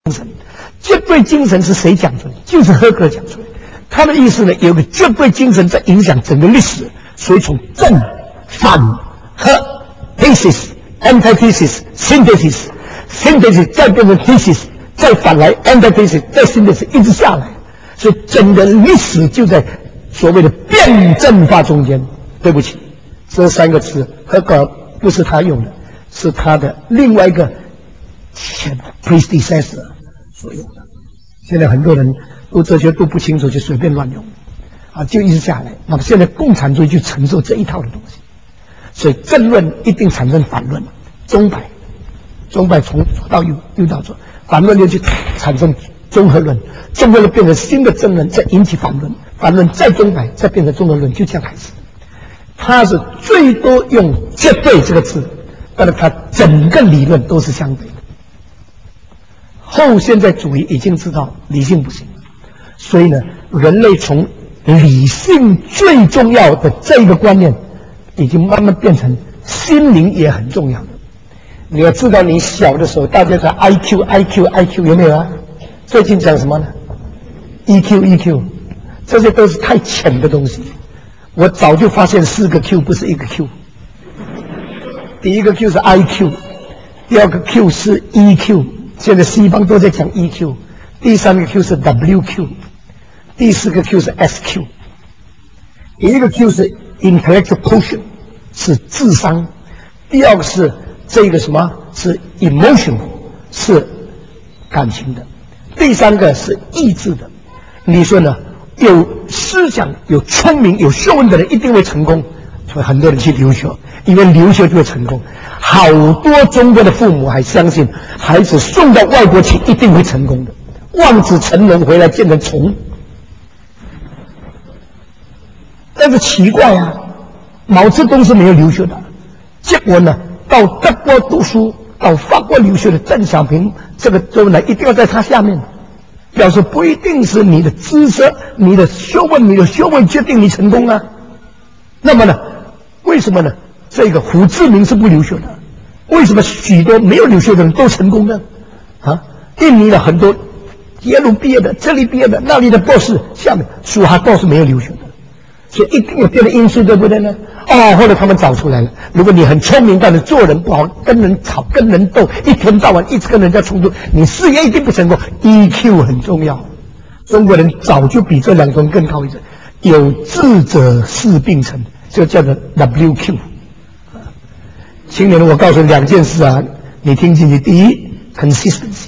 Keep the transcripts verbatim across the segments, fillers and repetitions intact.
精神，绝对精神是谁讲出来？就是赫格尔讲出来。他的意思呢，有个绝对精神在影响整个历史，所以从正、反和 thesis、antithesis、synthesis、synthesis 再变成 thesis， 再反来 antithesis， 再 synthesis， 一直下来，所以整个历史就在所谓的辩证法中间。对不起，这三个词赫格尔不是他用的，是他的另外一个前 predecessor 所用的。现在很多人读哲学读不清楚，就随便乱用啊，就一直下来。那么现在共产主义就承受这一套的东西，所以正论一定产生反论，钟摆，钟摆从左到右，右到左，反论就去产生综合论，综合论变成新的正论，再引起反论，反论再钟摆，再变成综合论，就这样开始。他是最多用绝对这个字，但是他整个理论都是相对的。后现代主义已经知道理性不行，所以呢，人类从理性最重要的这个观念，已经慢慢变成心灵也很重要的。你要知道，你小的时候大家讲 I Q I Q I Q 有没有啊？最近讲什么呢 ？E Q E Q， 这些都是太浅的东西。我早就发现四个 Q 不是一个 Q， 第一个 Q 是 I Q， 第二个 Q 是 E Q， 现在西方都在讲 E Q， 第三个 Q 是 W Q， 第四个 Q 是 S Q。第一个 Q 是 intellectual quotient， 是智商；第二个是这个什么是 emotion， 是感情的；第三个是意志的。你说呢？有思想、有聪明、有学问的人一定会成功，所以很多人去留学，因为留学就会成功。好多中国的父母还相信孩子送到外国去一定会成功的，望子成龙回来变成虫。但是奇怪啊，毛泽东是没有留学的，结果呢，到德国读书、到法国留学的邓小平，这个周呢一定要在他下面。表示不一定是你的知识、你的学问、你的学问决定你成功啊。那么呢，为什么呢？这个胡志明是不留学的，为什么许多没有留学的人都成功呢？啊，印尼的很多耶鲁毕业的、这里毕业的、那里的博士，下面苏哈都是没有留学的，所以一定有别的因素，对不对呢？哦，后来他们找出来了，如果你很聪明，但是做人不好，跟人吵、跟人斗，一天到晚一直跟人家冲突，你事业一定不成功。E Q 很重要，中国人早就比这两种更高一层，有志者事竟成，就叫做 W Q。青年人，我告诉你两件事啊，你听进去。第一 ，consistency；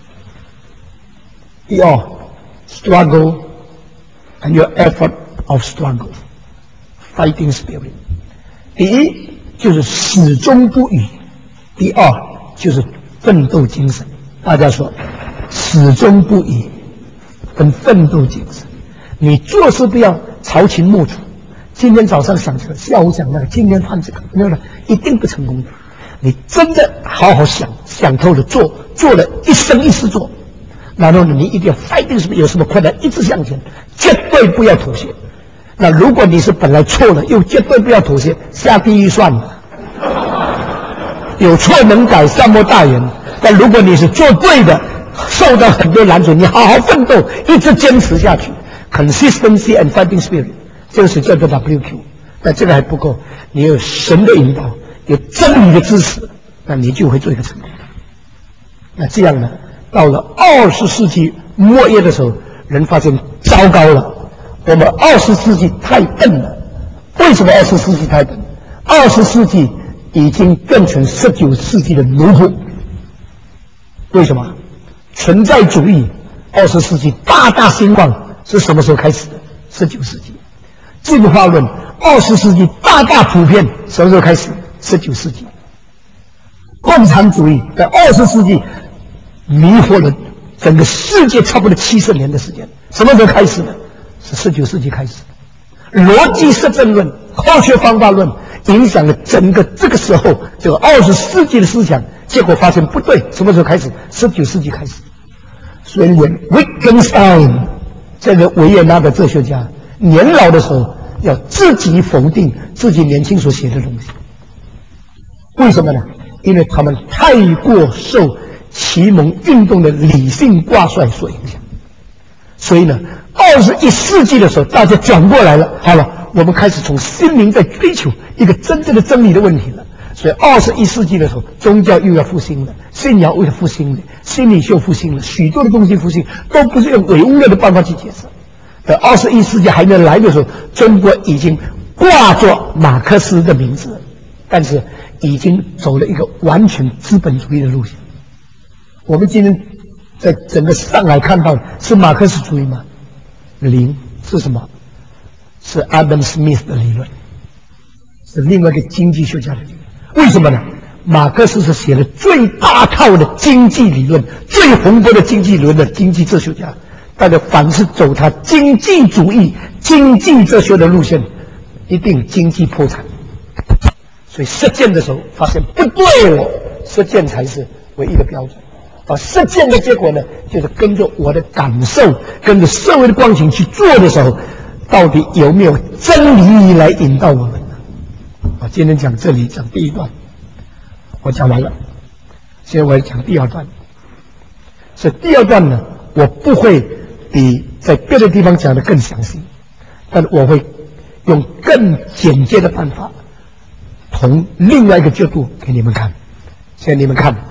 第二 ，struggle and your effort of struggle。Fighting spirit， 第一就是始终不渝，第二就是奋斗精神。大家说，始终不渝跟奋斗精神，你做事不要朝秦暮楚。今天早上想这个，下午想那个，今天犯这个，那个一定不成功的。你真的好好想，想透了做，做了一生一世做，然后呢，你一定要 fighting spirit， 有什么困难一直向前，绝对不要妥协。那如果你是本来错了，又绝对不要妥协，下地狱算了。有错能改，善莫大焉。但如果你是做对的，受到很多拦阻，你好好奋斗，一直坚持下去 ，consistency and fighting spirit， 这个是叫做 W Q。但这个还不够，你有神的引导，有真理的支持，那你就会做一个成功。那这样呢，到了二十世纪末叶的时候，人发现糟糕了。我们二十世纪太笨了。为什么二十世纪太笨？二十世纪已经变成十九世纪的奴仆。为什么？存在主义二十世纪大大兴旺是什么时候开始的？十九世纪。进化论二十世纪大大普遍什么时候开始？十九世纪。共产主义在二十世纪迷惑了整个世界差不多七十年的时间。什么时候开始的？是十九世纪开始的。逻辑实证论、科学方法论影响了整个这个时候这个二十世纪的思想，结果发现不对。什么时候开始？十九世纪开始。所以Wittgenstein 这个维也纳的哲学家年老的时候要自己否定自己年轻所写的东西。为什么呢？因为他们太过受启蒙运动的理性挂帅所影响。所以呢，二十一世纪的时候，大家转过来了，好了，我们开始从心灵在追求一个真正的真理的问题了。所以二十一世纪的时候，宗教又要复兴了，信仰又要复兴了，心理学复兴了，许多的东西复兴，都不是用唯物论的办法去解释。在二十一世纪还没来的时候，中国已经挂着马克思的名字，但是已经走了一个完全资本主义的路线。我们今天在整个上海看到是马克思主义吗？零，是什么？是 Adam Smith 的理论，是另外一个经济学家的理论。为什么呢？马克思是写了最大套的经济理论、最宏博的经济理论的经济哲学家，大家凡是走他经济主义、经济哲学的路线，一定经济破产。所以实践的时候发现不对了，实践才是唯一的标准。而实践的结果呢，就是跟着我的感受，跟着社会的光景去做的时候，到底有没有真理来引导我们呢？我今天讲这里讲第一段，我讲完了，现在我要讲第二段。所以第二段呢，我不会比在别的地方讲的更详细，但我会用更简洁的办法，从另外一个角度给你们看。现在你们看。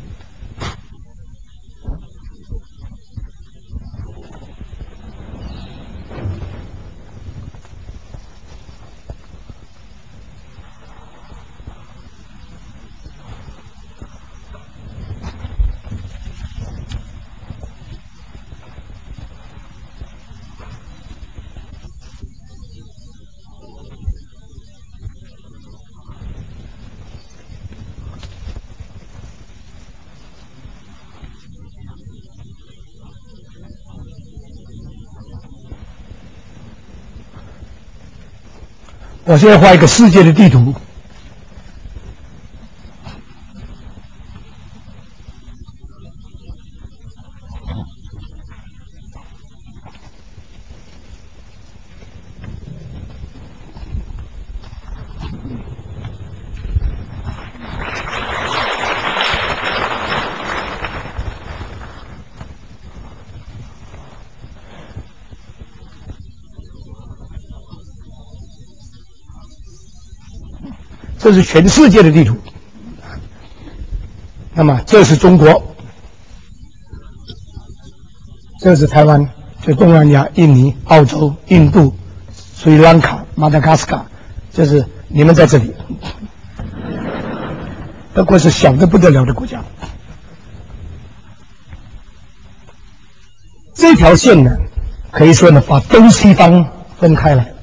我现在画一个世界的地图，这是全世界的地图。那么这是中国，这是台湾，这东南亚、印尼、澳洲、印度、斯里兰卡、马达加斯加，这是你们在这里。德国是小的不得了的国家。这条线呢，可以说呢，把东西方分开来了。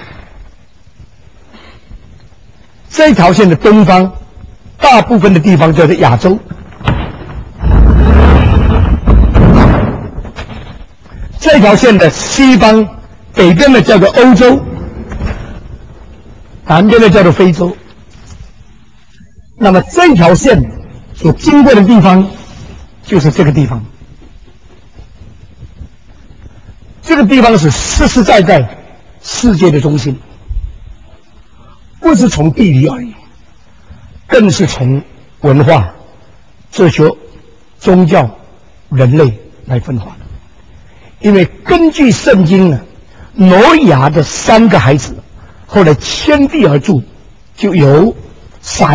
这条线的东方，大部分的地方叫做亚洲。这条线的西方，北边的叫做欧洲，南边的叫做非洲。那么这条线所经过的地方，就是这个地方。这个地方是实实在在世界的中心。不是从地理而已，更是从文化、哲学、宗教、人类来分化的。因为根据圣经呢，挪亚的三个孩子后来迁地而住，就有闪、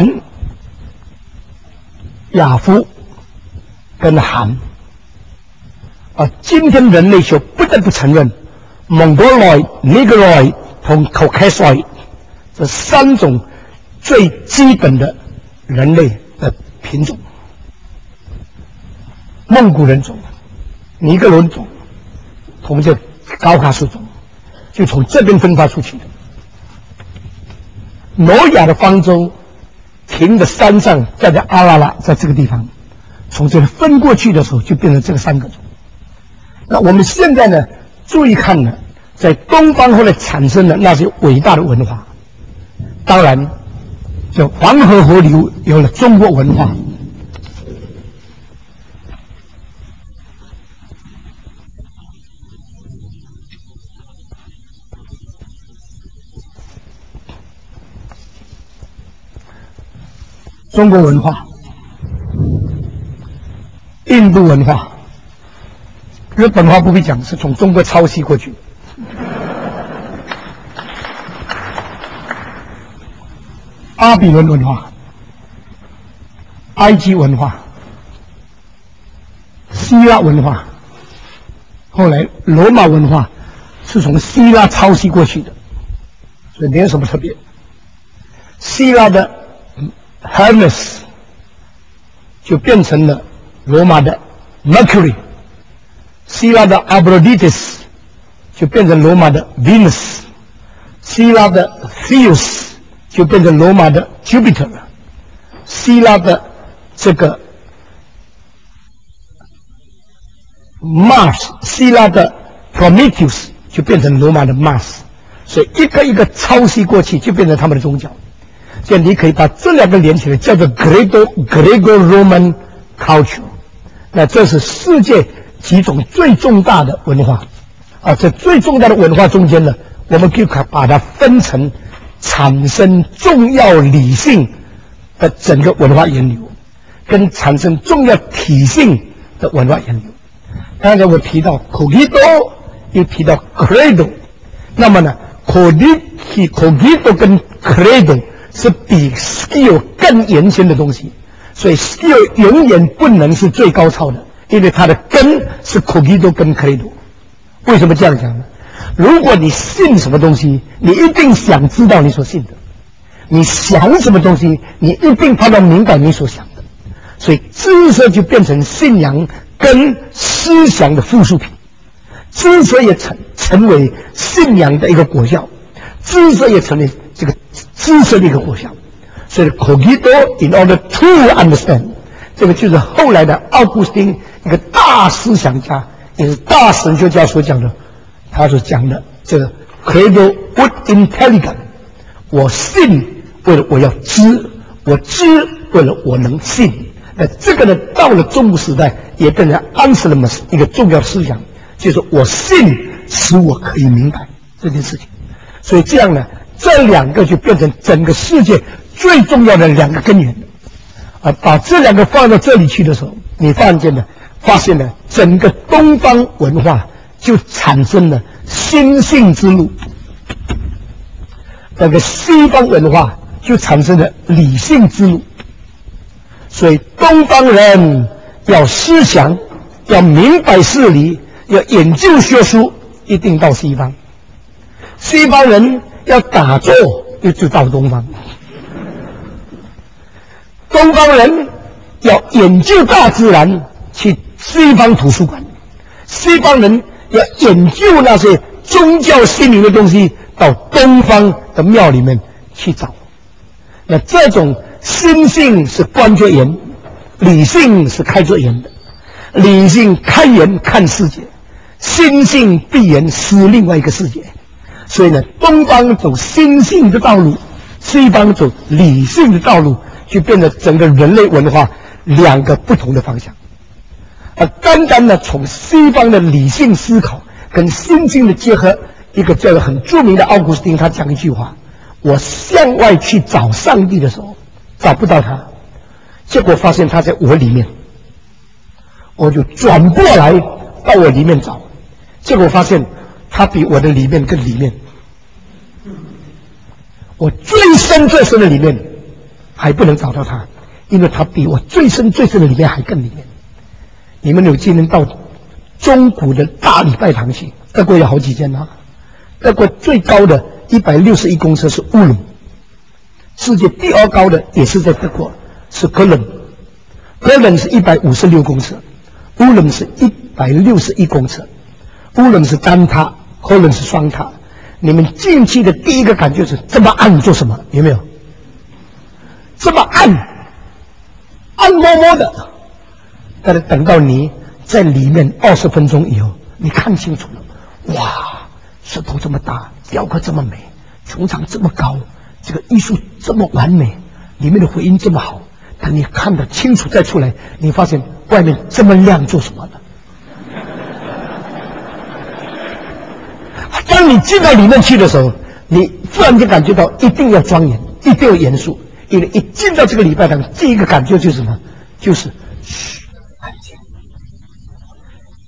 雅夫跟含。而今天人类学不得不承认，蒙哥罗、尼格罗同 Caucasoid这三种最基本的人类的品种，蒙古人种、尼格伦种同这高卡斯种，就从这边分发出去的。挪亚的方舟停在山上，叫做阿拉拉，在这个地方，从这里分过去的时候，就变成这个三个种。那我们现在呢，注意看呢，在东方后来产生的那些伟大的文化。当然，就黄河河流有了中国文化。中国文化印度文化，日本话不必讲，是从中国抄袭过去。巴比伦文化、埃及文化、希腊文化，后来罗马文化是从希腊抄袭过去的，所以没有什么特别。希腊的 Hermes 就变成了罗马的 Mercury， 希腊的 Aphrodite 就变成罗马的 Venus， 希腊的 Zeus 就变成罗马的 Jupiter， 希腊的这个 Mars， 希腊的 Prometheus 就变成罗马的 Mars， 所以一个一个抄袭过去，就变成他们的宗教。所以你可以把这两个连起来，叫做 Greco-Greco-Roman culture。那这是世界几种最重大的文化啊，这最重大的文化中间呢，我们可以把它分成产生重要理性的整个文化源流，跟产生重要体性的文化源流。刚才我提到 cogito， 又提到 credo， 那么呢 cogito 跟 credo 是比 skill 更原先的东西，所以 skill 永远不能是最高超的，因为它的根是 cogito 跟 credo。为什么这样讲呢？如果你信什么东西，你一定想知道你所信的；你想什么东西，你一定怕到明白你所想的。所以知识就变成信仰跟思想的附属品，知识也成成为信仰的一个果效，知识也成为这个知识的一个果效。所以 cogito in order to understand， 这个就是后来的奥古斯丁一个大思想家，也是大神学家所讲的。他所讲的这个 credo ut intelligam， 我信为了我要知，我知为了我能信。那这个呢，到了中古时代也变成 Anselmus 一个重要思想，就是我信使我可以明白这件事情。所以这样呢，这两个就变成整个世界最重要的两个根源。啊，把这两个放到这里去的时候，你发现呢，发现呢，整个东方文化就产生了心性之路，那个西方文化就产生了理性之路。所以东方人要思想，要明白事理，要研究学术，一定到西方；西方人要打坐，又就到东方。东方人要研究大自然，去西方图书馆；西方人要研究那些宗教心灵的东西，到东方的庙里面去找。那这种心性是关着眼，理性是开着眼的。理性开眼看世界，心性闭眼思另外一个世界。所以呢，东方走心性的道路，西方走理性的道路，就变得整个人类文化两个不同的方向。而单单的从西方的理性思考跟心性的结合，一个叫做很著名的奥古斯丁，他讲一句话：我向外去找上帝的时候，找不到他，结果发现他在我里面，我就转过来到我里面找，结果发现他比我的里面更里面，我最深最深的里面还不能找到他，因为他比我最深最深的里面还更里面。你们有今天到中古的大礼拜堂去，德国有好几间啊，德国最高的一百六十一公尺是乌伦，世界第二高的也是在德国，是哥伦，哥伦是一百五十六公尺，乌伦是一百六十一公尺，乌伦是单塔，哥伦是双塔。你们进去的第一个感觉是这么暗做什么？有没有？这么暗，暗摸摸的。但是等到你在里面二十分钟以后，你看清楚了，哇，石头这么大，雕刻这么美，穹苍这么高，这个艺术这么完美，里面的回音这么好。当你看得清楚再出来，你发现外面这么亮做什么呢？当你进到里面去的时候，你突然间感觉到一定要庄严，一定要严肃，因为一进到这个礼拜堂，第一个感觉就是什么？就是嘘，安静，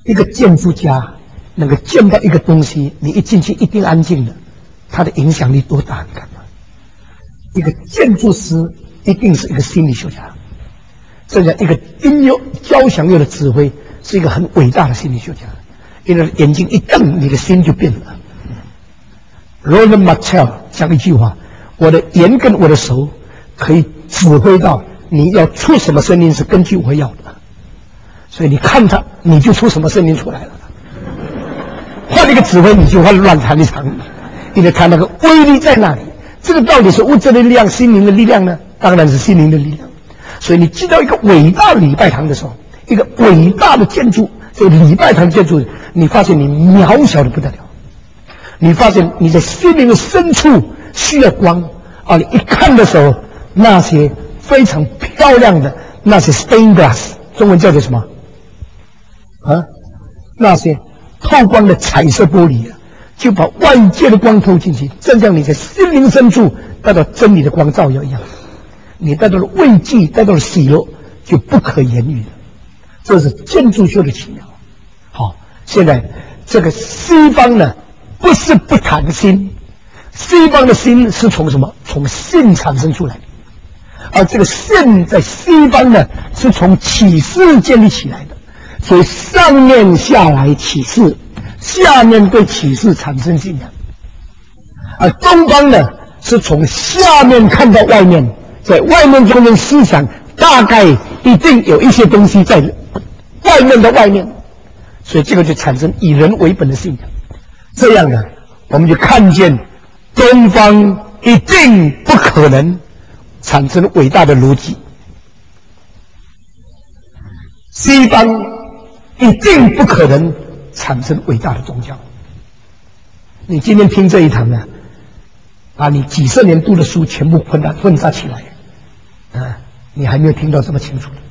一个建筑家能够建到一个东西，你一进去一定安静的，它的影响力多大？你看吗？一个建筑师一定是一个心理学家，这样一个音乐交响乐的指挥是一个很伟大的心理学家，因为眼睛一瞪，你的心就变了。Roland Martel 讲一句话：我的眼跟我的手可以指挥到你要出什么声音是根据我要的，所以你看他，你就出什么声音出来了。换一个指挥，你就会乱弹一场，因为他那个威力在那里。这个到底是物质的力量、心灵的力量呢？当然是心灵的力量。所以你进到一个伟大的礼拜堂的时候，一个伟大的建筑，这个礼拜堂建筑，你发现你渺小的不得了。你发现你在心灵的深处需要光啊！你一看的时候，那些非常漂亮的那些 stained glass， 中文叫做什么？啊，那些透光的彩色玻璃啊，就把外界的光透进去，正像你在心灵深处得到真理的光照耀一样，你得到了慰藉，得到了喜乐，就不可言喻了。这是建筑学的奇妙。好，现在这个西方呢？不是不谈心，西方的心是从什么？从信产生出来的，而这个信在西方呢，是从启示建立起来的。所以上面下来启示，下面对启示产生信仰。而东方呢，是从下面看到外面，在外面中间思想大概一定有一些东西在外面的外面，所以这个就产生以人为本的信仰。这样呢，我们就看见东方一定不可能产生伟大的逻辑，西方一定不可能产生伟大的宗教。你今天听这一堂呢，把你几十年读的书全部混杂混杂起来，啊，你还没有听到这么清楚的。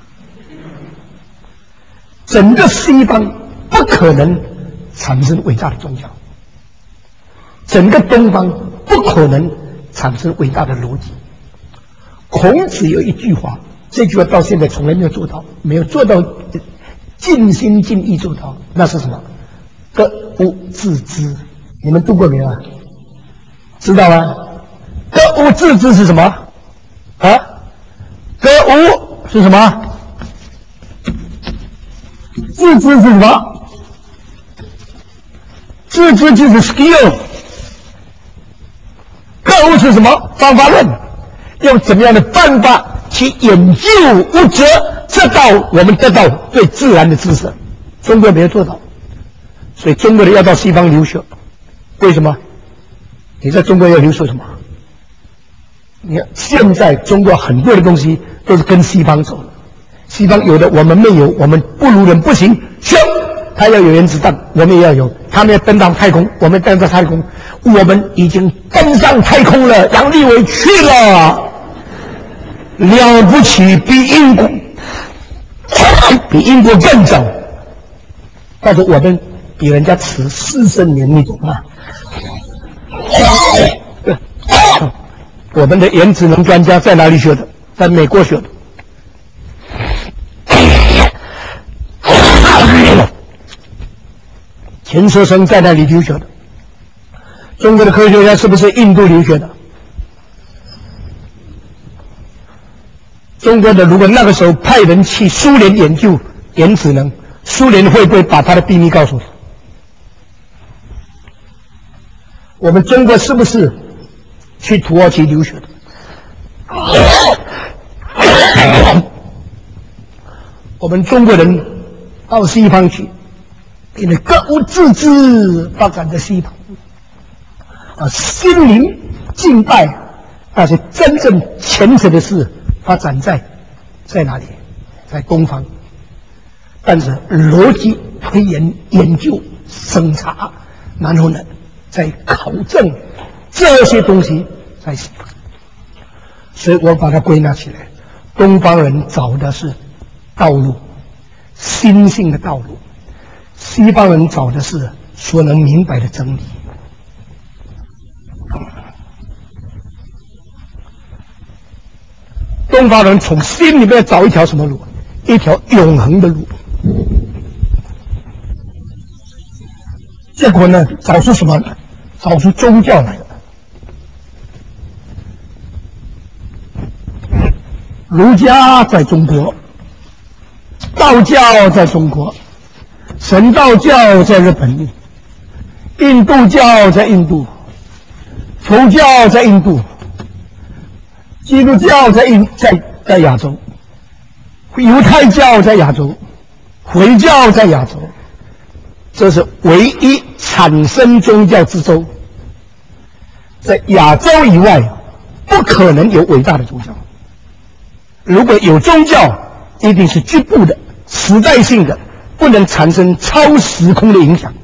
整个西方不可能产生伟大的宗教，整个东方不可能产生伟大的逻辑。孔子有一句话，这句话到现在从来没有做到，没有做到尽心尽意做到，那是什么？格物致知。你们读过没有啊？知道吗？格物致知是什么？啊？格物是什么？致知是什么？致知就是 skill。格物是什么？方法论，用怎么样的办法去研究物质，直到我们得到对自然的知识。中国没有做到，所以中国人要到西方留学。为什么？你在中国要留学什么？你看现在中国很多的东西都是跟西方走了，西方有的我们没有，我们不如人不行，行，他要有原子弹，我们也要有，他们要登上太空，我们登上太空，我们已经登上太空了，杨利伟去了，了不起，比英国比英国更早，但是我们比人家迟四十年，你懂吗？我们的原子能专家在哪里学的？在美国学的。钱学森在那里留学的。中国的科学家是不是印度留学的？中国的如果那个时候派人去苏联研究原子能，苏联会不会把他的秘密告诉他？我们中国是不是去土耳其留学的？我们中国人到西方去，因为格物致知发展在西方，啊，心灵敬拜那些真正虔诚的事发展在在哪里？在东方。但是逻辑推演、研究、审查，然后呢，再考证这些东西在西方。所以我把它归纳起来，东方人找的是道路，心性的道路；西方人找的是所能明白的真理。东方人从心里面找一条什么路？一条永恒的路。 结果呢，找出什么？找出宗教来了。儒家在中国，道教在中国，神道教在日本，印度教在印度，佛教在印度，基督教在印在在亚洲，犹太教在亚洲，回教在亚洲。这是唯一产生宗教之州，在亚洲以外不可能有伟大的宗教。如果有宗教，一定是局部的、时代性的，不能产生超时空的影响。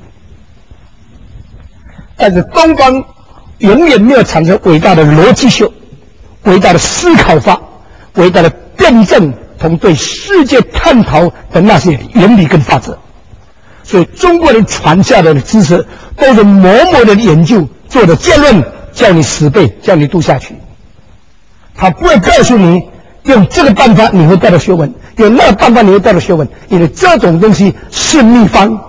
但是东方永远没有产生伟大的逻辑学、伟大的思考法、伟大的辩证同对世界探讨的那些原理跟法则。所以中国人传下来的知识都是某某的研究做的结论，叫你死背，叫你读下去。他不会告诉你用这个办法你会得到学问，用那个办法你会得到学问，因为这种东西是秘方。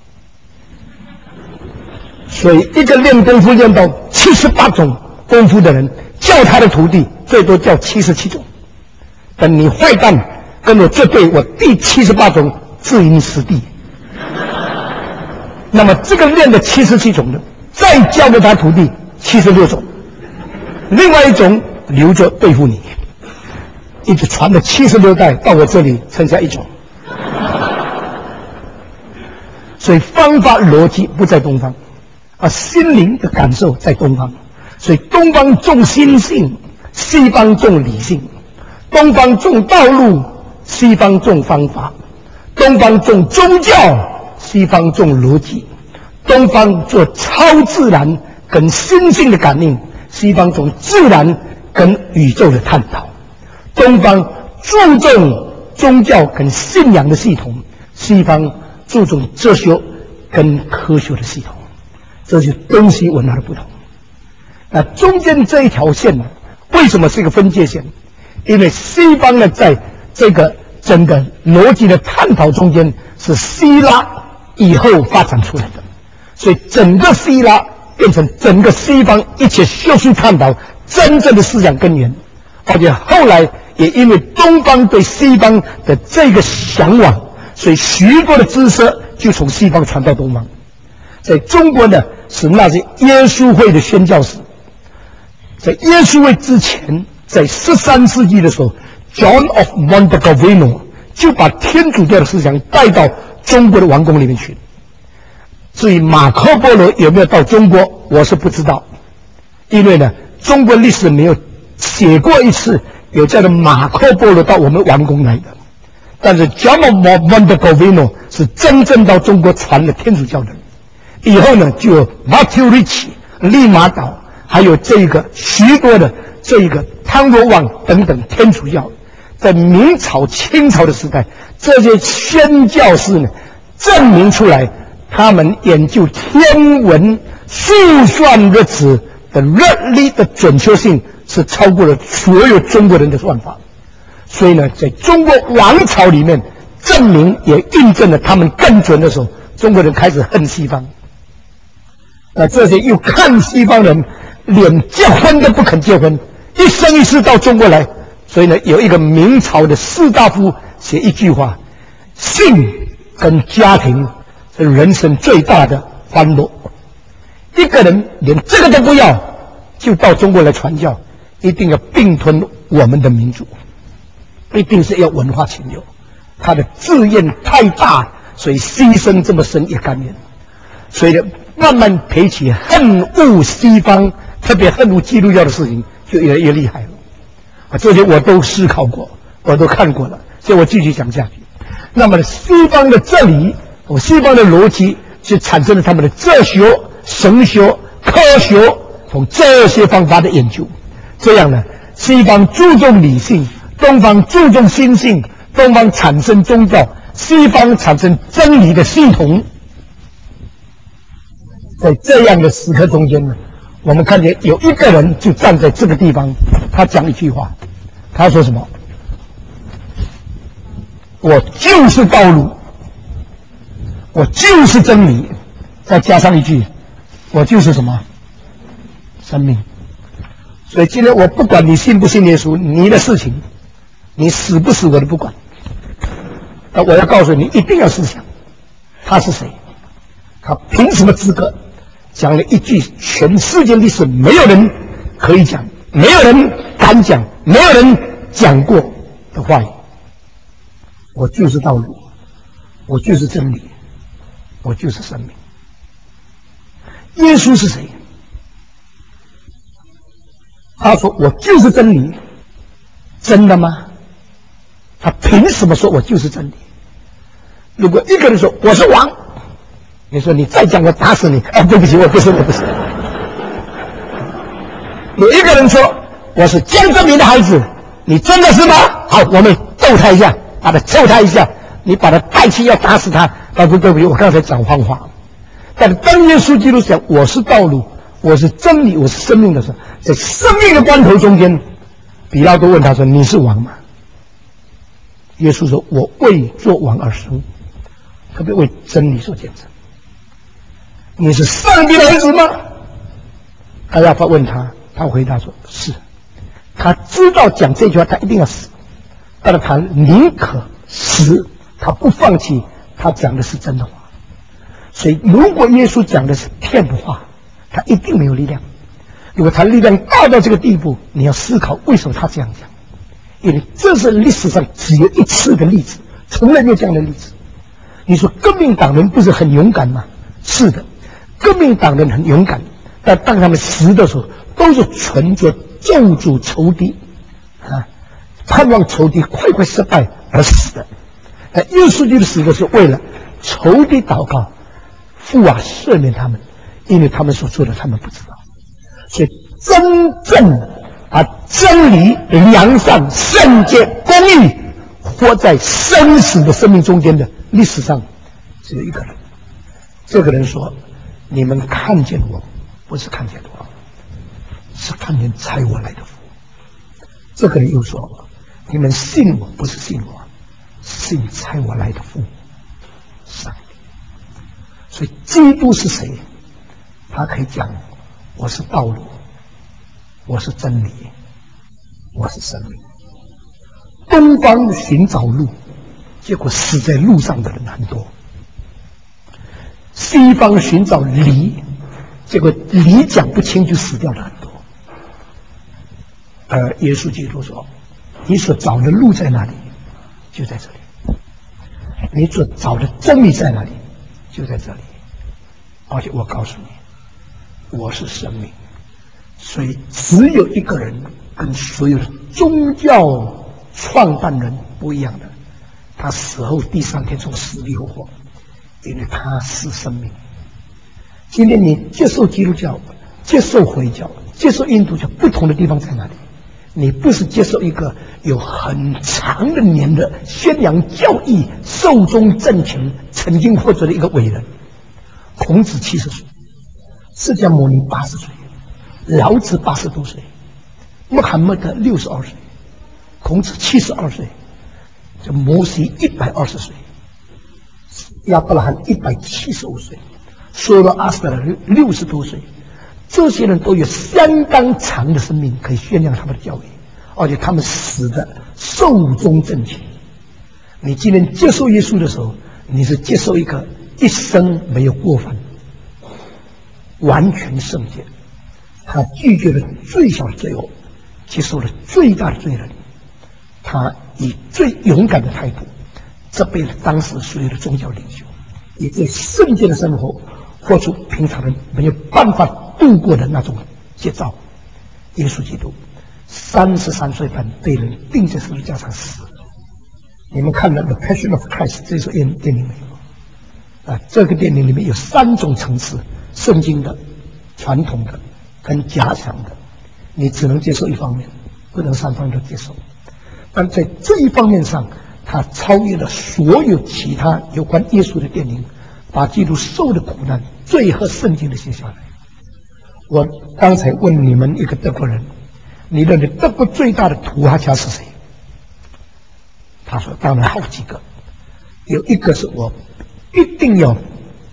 所以一个练功夫练到七十八种功夫的人，教他的徒弟最多教七十七种。等你坏蛋跟我这对，我第七十八种置你死地。那么这个练的七十七种的，再教给他徒弟七十六种，另外一种留着对付你，一直传了七十六代，到我这里剩下一种。所以方法逻辑不在东方，而心灵的感受在东方。所以东方重心性，西方重理性；东方重道路，西方重方法；东方重宗教，西方重逻辑；东方做超自然跟心性的感应，西方重自然跟宇宙的探讨；东方注重宗教跟信仰的系统，西方注重哲学跟科学的系统。这就是东西文化的不同。那中间这一条线呢，为什么是一个分界线？因为西方呢，在这个整个逻辑的探讨中间是希腊以后发展出来的，所以整个希腊变成整个西方一切学术探讨真正的思想根源。而且后来也因为东方对西方的这个向往，所以许多的知识就从西方传到东方。在中国呢，是那些耶稣会的宣教士。在耶稣会之前，在十三世纪的时候 ，John of Montalbano 就把天主教的思想带到中国的王宫里面去。至于马可波罗有没有到中国，我是不知道，因为呢，中国历史没有写过一次有这样的马可波罗到我们王宫来的。但是 John of Montalbano 是真正到中国传了天主教的人。以后呢，就有 Matthew Ricci 利玛岛，还有这个许多的这个汤若望等等天主教。在明朝、清朝的时代，这些宣教士呢，证明出来他们研究天文、数算日子的日历的准确性是超过了所有中国人的算法。所以呢，在中国王朝里面，证明也印证了他们更准的时候，中国人开始恨西方。那这些又看西方人连结婚都不肯结婚，一生一世到中国来。所以呢，有一个明朝的士大夫写一句话：性跟家庭是人生最大的欢乐。一个人连这个都不要，就到中国来传教，一定要并吞我们的民族，一定是要文化侵略。他的志愿太大，所以牺牲这么深也甘愿。所以呢，慢慢培起恨恶西方，特别恨恶基督教的事情，就越来越厉害了。啊，这些我都思考过，我都看过了，所以我继续讲下去。那么西方的这里，哦，西方的逻辑就产生了他们的哲学、神学、科学从这些方法的研究。这样呢，西方注重理性，东方注重心性，东方产生宗教，西方产生真理的系统。在这样的时刻中间呢，我们看见有一个人就站在这个地方，他讲一句话，他说什么？我就是道路，我就是真理， 再加上一句，我就是什么生命。所以今天我不管你信不信耶稣，你的事情，你死不死我都不管。那我要告诉你，一定要思想，他是谁？他凭什么资格讲了一句全世界历史没有人可以讲、没有人敢讲、没有人讲过的话语？我就是道路，我就是真理，我就是生命。耶稣是谁？他说我就是真理，真的吗？他凭什么说我就是真理？如果一个人说我是王，你说你再讲我打死你，哎，对不起，我不是，我不是。有一个人说我是江泽民的孩子，你真的是吗？好，我们斗他一下，把他揍他一下，你把他带去要打死他。啊，不对不起，我刚才讲谎话。但当耶稣基督讲我是道路，我是真理，我是生命的时候，在生命的关头中间，比拉多问他说：“你是王吗？”耶稣说：“我为做王而生，特别为真理所见证。”你是上帝的儿子吗？他要问他，他回答说：“是。”他知道讲这句话他一定要死，但是他宁可死，他不放弃，他讲的是真的话。所以，如果耶稣讲的是骗的话，他一定没有力量。如果他力量大到这个地步，你要思考为什么他这样讲，因为这是历史上只有一次的例子，从来没有这样的例子。你说革命党人不是很勇敢吗？是的，革命党人很勇敢，但当他们死的时候，都是存着咒诅仇敌啊，盼望仇敌快快失败而死的。但耶稣基督死的是为了仇敌祷告，父啊赦免他们，因为他们所做的他们不知道。所以真正把真理、良善、圣洁、公义活在生死的生命中间的历史上只有一个人。这个人说：“你们看见我，不是看见我，是看见差我来的父。”这个人又说：“你们信我，不是信我，信差我来的父，上帝。”所以基督是谁？他可以讲：“我是道路，我是真理，我是生命。”东方寻找路，结果死在路上的人很多；西方寻找理，结果理讲不清就死掉了很多。而耶稣基督说：“你所找的路在哪里？就在这里。你所找的真理在哪里？就在这里。而且我告诉你，我是生命。”所以只有一个人跟所有的宗教创办人不一样的，他死后第三天从死里复活，因为他是生命。今天你接受基督教、接受回教、接受印度教，不同的地方在哪里？你不是接受一个有很长的年的宣扬教义、寿终正寝、曾经获得的一个伟人。孔子七十岁，释迦牟尼八十岁，老子八十多岁，穆罕默德六十二岁，孔子七十二岁，这摩西一百二十岁，亚伯拉罕一百七十五岁，所罗阿斯德人六十多岁。这些人都有相当长的生命可以宣扬他们的教义，而且他们死的寿终正寝。你今天接受耶稣的时候，你是接受一个一生没有过犯、完全圣洁，他拒绝了最小的罪恶，接受了最大的罪人，他以最勇敢的态度责备了当时所有的宗教领袖，以最圣洁的生活活出平常人没有办法度过的那种节奏。耶稣基督三十三岁半被人钉在十字架上死。你们看了《The Passion of Christ》这首电电影没有？啊，这个电影里面有三种层次：圣经的、传统的跟假想的。你只能接受一方面，不能三方面都接受。但在这一方面上，他超越了所有其他有关耶稣的电影，把基督受的苦难、罪和圣经的写下来。我刚才问你们一个德国人，你认为德国最大的图画家是谁？他说：当然好几个，有一个是我一定要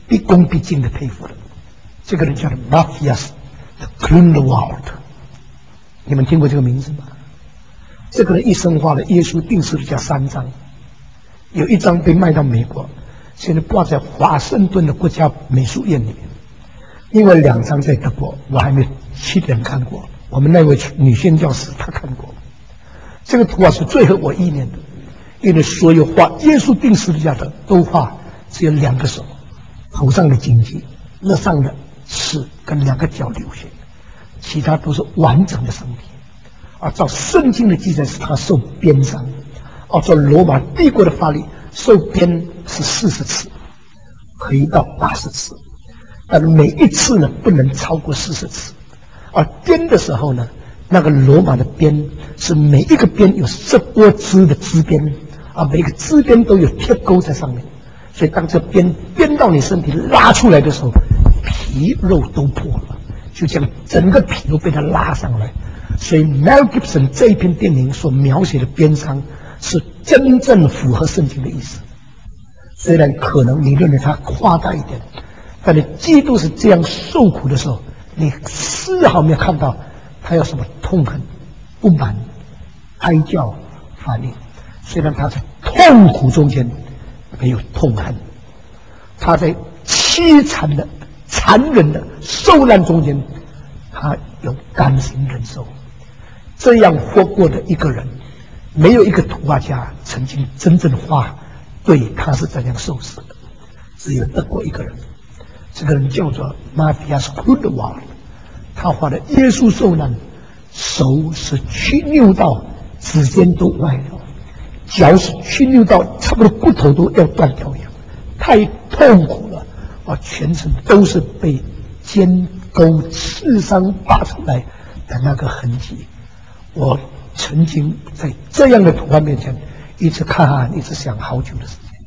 毕恭毕敬的佩服的。这个人叫做 Matthias the Grunewald， 你们听过这个名字吗？这个人一生花了耶稣定十字架三张，有一张被卖到美国，现在挂在华盛顿的国家美术院里面。另外两张在德国，我还没有亲眼看过。我们那位女宣教师她看过。这个图画是最合我意念的，因为所有画耶稣定十字架的都画只有两个手，头上的荆棘，那上的刺跟两个脚流血，其他都是完整的身体。而照圣经的记载是他受鞭伤，按照罗马帝国的法律，受鞭是四十次，可以到八十次，但每一次呢不能超过四十次。而鞭的时候呢，那个罗马的鞭是每一个鞭有十多支的支鞭，啊，每个支鞭都有铁钩在上面，所以当这鞭鞭到你身体拉出来的时候，皮肉都破了，就这样整个皮都被它拉上来。所以 Mel Gibson 这一篇电影所描写的鞭伤是真正符合圣经的意思。虽然可能你认为他夸大一点，但是基督是这样受苦的时候，你丝毫没有看到他有什么痛恨、不满、哀叫、反应。虽然他在痛苦中间没有痛恨，他在凄惨的、残忍的受难中间，他有甘心忍受。这样活过的一个人，没有一个图画家曾经真正画对他是怎样受死的，只有德国一个人。这个人叫做 Matthias Grunewald， 他画的耶稣受难，手是曲扭到指尖都歪了，脚是曲扭到差不多骨头都要断掉一样，太痛苦了啊！全身都是被尖钩刺伤拔出来的那个痕迹。我曾经在这样的图画面前一直看，一直想好久的时间。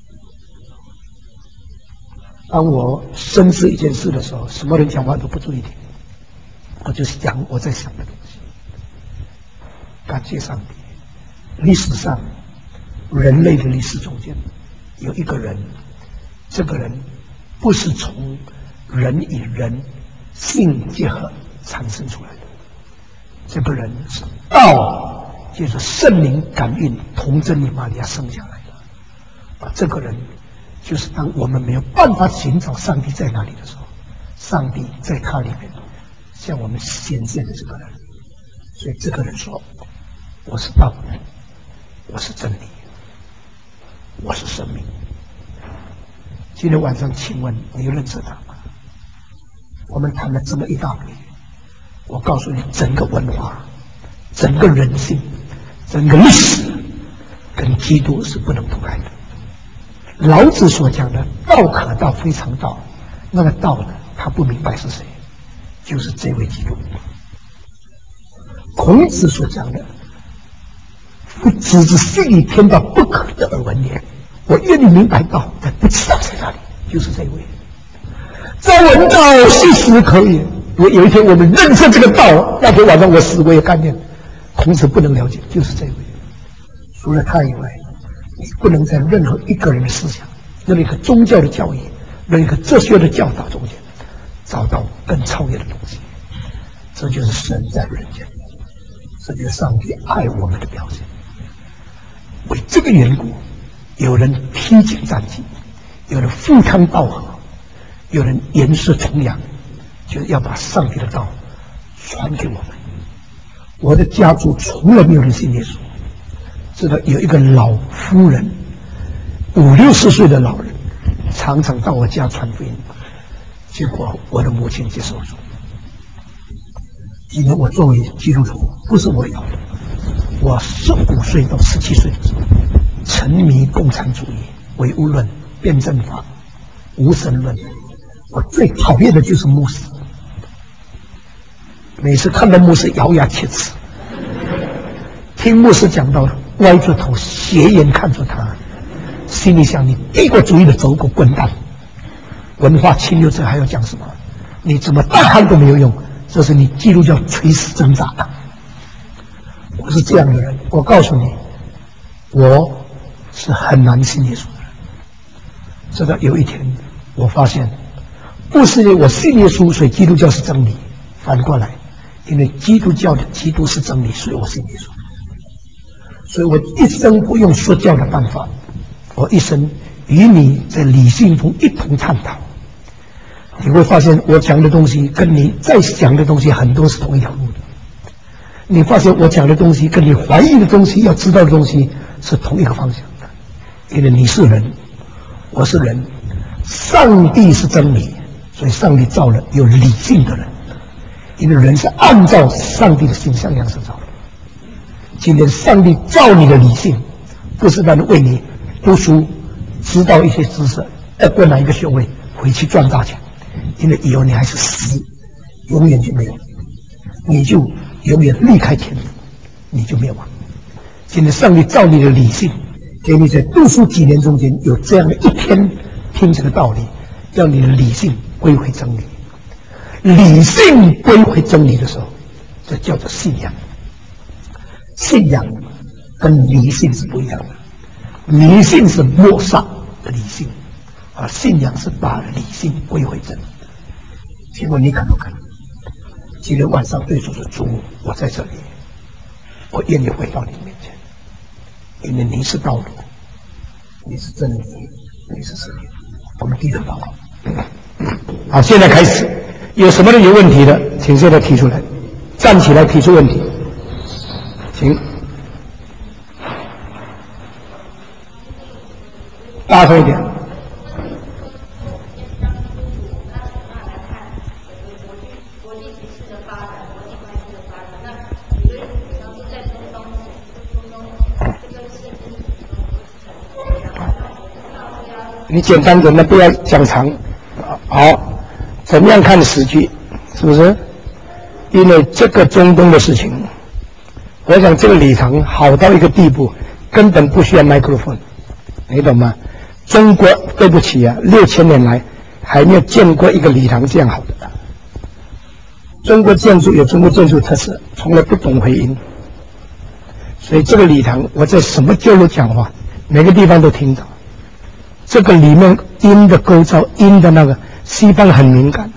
当我深知一件事的时候，什么人讲话都不注意听，我就想我在想的东西。感谢上帝，历史上人类的历史中间有一个人，这个人不是从人与人性结合产生出来的，这个人是道借着圣灵感应童贞女玛利亚生下来的。啊，这个人就是当我们没有办法寻找上帝在哪里的时候，上帝在他里面向我们显现的这个人。所以这个人说：“我是道，我是真理，我是生命。”今天晚上，请问你认识他吗？我们谈了这么一大堆，我告诉你，整个文化、整个人性、整个历史跟基督是不能脱开的。老子所讲的“道可道，非常道”，那个道呢，他不明白是谁，就是这位基督。孔子所讲的“不知之性以天道，不可得而闻也”，我愿意明白道，但不知道在哪里，就是这位。在闻道，细思可以。我有一天我们认识这个道，那天晚上我死我也干念。孔子不能了解，就是这位。除了他以外，你不能在任何一个人的思想、任何一个宗教的教义、任何一个哲学的教导中间找到更超越的东西。这就是神在人间，这就是上帝爱我们的表现。为这个缘故，有人披荆斩棘，有人赴汤蹈火，有人颜色重阳，就是要把上帝的道传给我们。我的家族从来没有人信耶稣，直到有一个老夫人，五六十岁的老人，常常到我家传福音，结果我的母亲接受主。今天我作为基督徒，不是我要的。我十五岁到十七岁的时候，沉迷共产主义、唯物论、辩证法、无神论。我最讨厌的就是牧师，每次看到牧师咬牙切齿，听牧师讲到歪着头斜眼看着他，心里想：你帝国主义的走狗滚蛋！文化侵略者还要讲什么？你怎么大喊都没有用，这是你基督教垂死挣扎的。我是这样的人，我告诉你，我是很难信耶稣的人。直到有一天， 我发现不是因为我信耶稣，所以基督教是真理，反过来，因为基督教的基督是真理，所以我信耶稣。所以我一生不用说教的办法，我一生与你在理性中一同探讨。你会发现我讲的东西跟你在讲的东西很多是同一条路的。你发现我讲的东西跟你怀疑的东西要知道的东西是同一个方向的，因为你是人，我是人，上帝是真理，所以上帝造了有理性的人，因为人是按照上帝的形象样式造的。今天上帝造你的理性，不是单为你读书知道一些知识，要过哪一个学位回去赚大钱，因为以后你还是死，永远就没有，你就永远离开天父，你就灭亡。今天上帝造你的理性，给你在读书几年中间有这样的一天听这个道理，让你的理性归回真理。理性归回真理的时候，这叫做信仰。信仰跟理性是不一样的，理性是抹杀的理性，而信仰是把理性归回真理的。请问你肯不肯？今天晚上对主的主，我在这里，我愿意回到你面前，因为你是道路，你是真理，你是生命。我们低头祷告。好，现在开始，有什么人有问题的，请现在提出来，站起来提出问题，请。大声一点。你简单点的，不要讲长。好，怎么样看时局？是不是？因为这个中东的事情，我想这个礼堂好到一个地步，根本不需要麦克风，你懂吗？中国对不起啊，六千年来还没有见过一个礼堂这样好的。中国建筑有中国建筑特色，从来不懂回音，所以这个礼堂我在什么角落讲话，每个地方都听到。这个里面音的构造，音的那个，西方很敏感。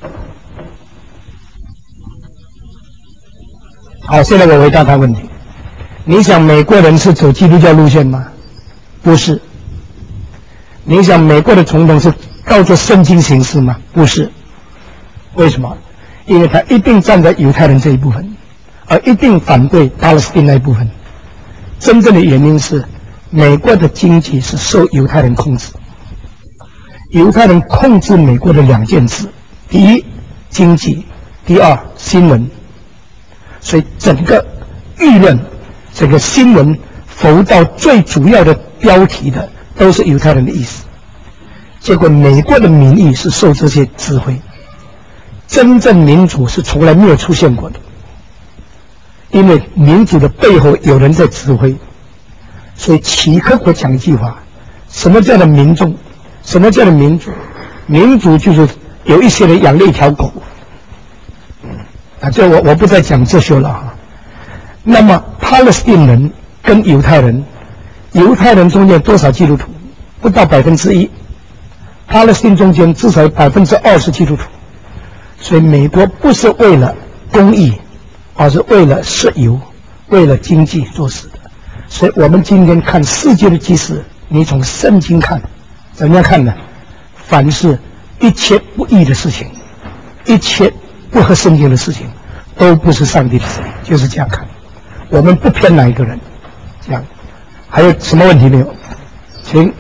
好，现在我回答他问题。你想美国人是走基督教路线吗？不是。你想美国的总统是照着圣经行事吗？不是。为什么？因为他一定站在犹太人这一部分，而一定反对巴勒斯坦那一部分。真正的原因是美国的经济是受犹太人控制，犹太人控制美国的两件事：第一，经济；第二，新闻。所以整个舆论、整个新闻浮到最主要的标题的都是犹太人的意思。结果美国的民意是受这些指挥，真正民主是从来没有出现过的，因为民主的背后有人在指挥。所以齐克果讲一句话：什么叫做民众？什么叫做民主？民主就是有一些人养了一条狗。啊，这我我不再讲这些了哈。那么巴勒斯坦人跟犹太人，犹太人中间多少基督徒？不到百分之一。巴勒斯坦中间至少有百分之二十基督徒。所以美国不是为了公益，而是为了石油、为了经济做事的。所以我们今天看世界的局势，你从圣经看，怎么样看呢？凡是一切不义的事情，一切不合圣经的事情，都不是上帝的旨意，就是这样看。我们不偏哪一个人，这样。还有什么问题没有？请。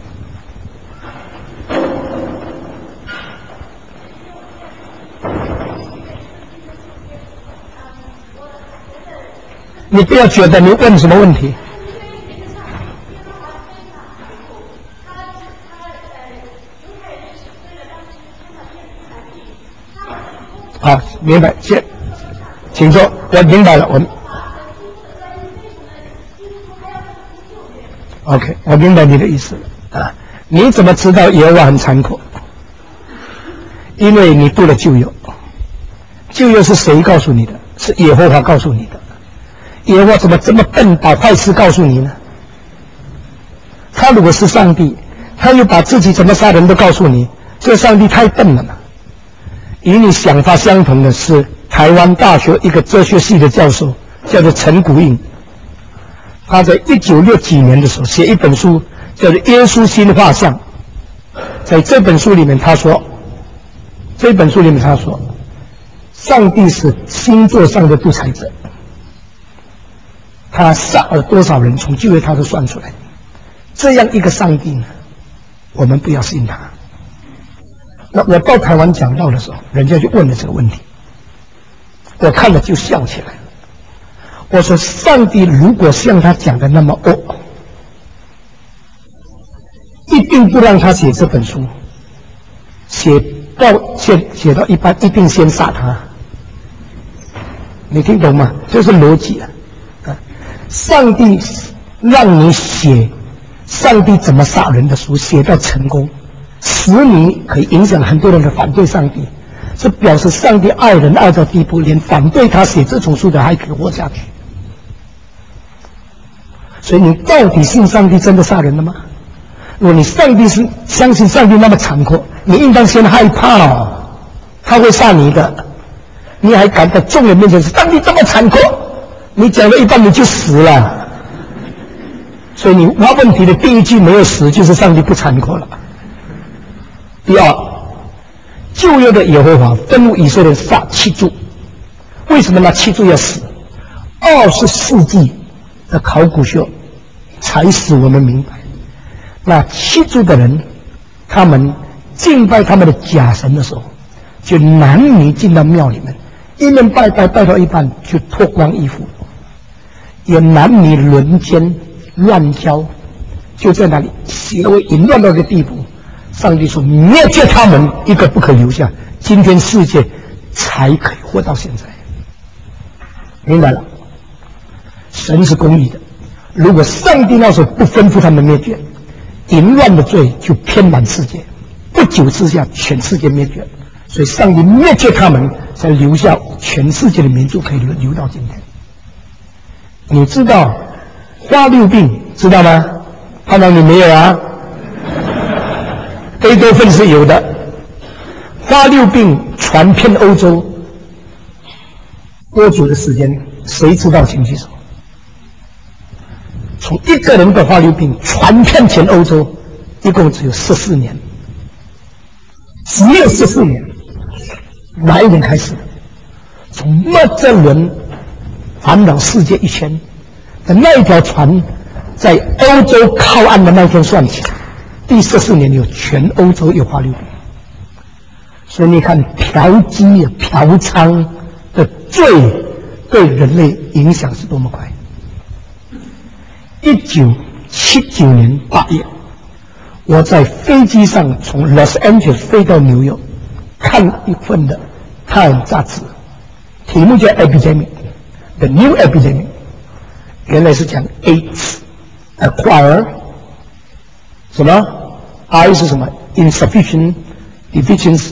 你不要觉得你问什么问题。好，明白，谢，请说，我明白了，我 OK， 我明白你的意思了啊。你怎么知道耶和华很残酷？因为你读了旧约，旧约是谁告诉你的？是耶和华告诉你的。耶和华怎么这么笨，把坏事告诉你呢？他如果是上帝，他又把自己怎么杀人都告诉你， 这上帝太笨了嘛！与你想法相同的是，台湾大学一个哲学系的教授，叫做陈古印。他在一九六几年的时候写一本书，叫做《耶稣新画像》。在这本书里面，他说，这本书里面他说，上帝是星座上的独裁者，他杀了多少人，从旧约他都算出来。这样一个上帝呢，我们不要信他。那我到台湾讲道的时候，人家就问了这个问题，我看了就笑起来了。我说，上帝如果像他讲的那么恶，一定不让他写这本书，写到写写到一半，一定先杀他。你听懂吗？这是逻辑啊！啊，上帝让你写上帝怎么杀人的书，写到成功，使你可以影响很多人的反对上帝，这表示上帝爱人爱到地步，连反对他写这种书的还可以活下去。所以你到底信上帝真的杀人了吗？如果你上帝是相信上帝那么残酷，你应当先害怕哦，他会杀你的。你还敢在众人面前说上帝这么残酷？你讲了一半你就死了。所以你挖问题的第一句没有死，就是上帝不残酷了。第二，旧约的耶和华吩咐以色列人杀七族，为什么那七族要死？二十世纪的考古学才使我们明白，那七族的人，他们敬拜他们的假神的时候，就男女进到庙里面，一面拜拜拜到一半就脱光衣服，有男女轮奸乱交，就在那里邪恶淫乱到一个地步。上帝说灭绝他们，一个不可留下。今天世界才可以活到现在，明白了？神是公义的，如果上帝那时候不吩咐他们灭绝，淫乱的罪就遍满世界，不久之下全世界灭绝。所以上帝灭绝他们，才留下全世界的民族可以留留到今天。你知道花柳病知道吗？看到你没有啊？贝多芬是有的。花柳病传遍欧洲多久的时间？谁知道请举手。从一个人的花柳病传遍全欧洲，一共只有十四年，只有十四年。哪一年开始的？从麦哲伦环绕世界一圈的那一条船在欧洲靠岸的那天算起，第十四年有全欧洲有花柳病。所以你看嫖妓嫖娼的罪对人类影响是多么快。一九七九年八月，我在飞机上从 Los Angeles 飞到纽约，看一份的 Time 杂志，题目叫 Epidemic The New Epidemic， 原来是讲 AIDS Acquire 什么 I 是什么 Insufficient Deficiency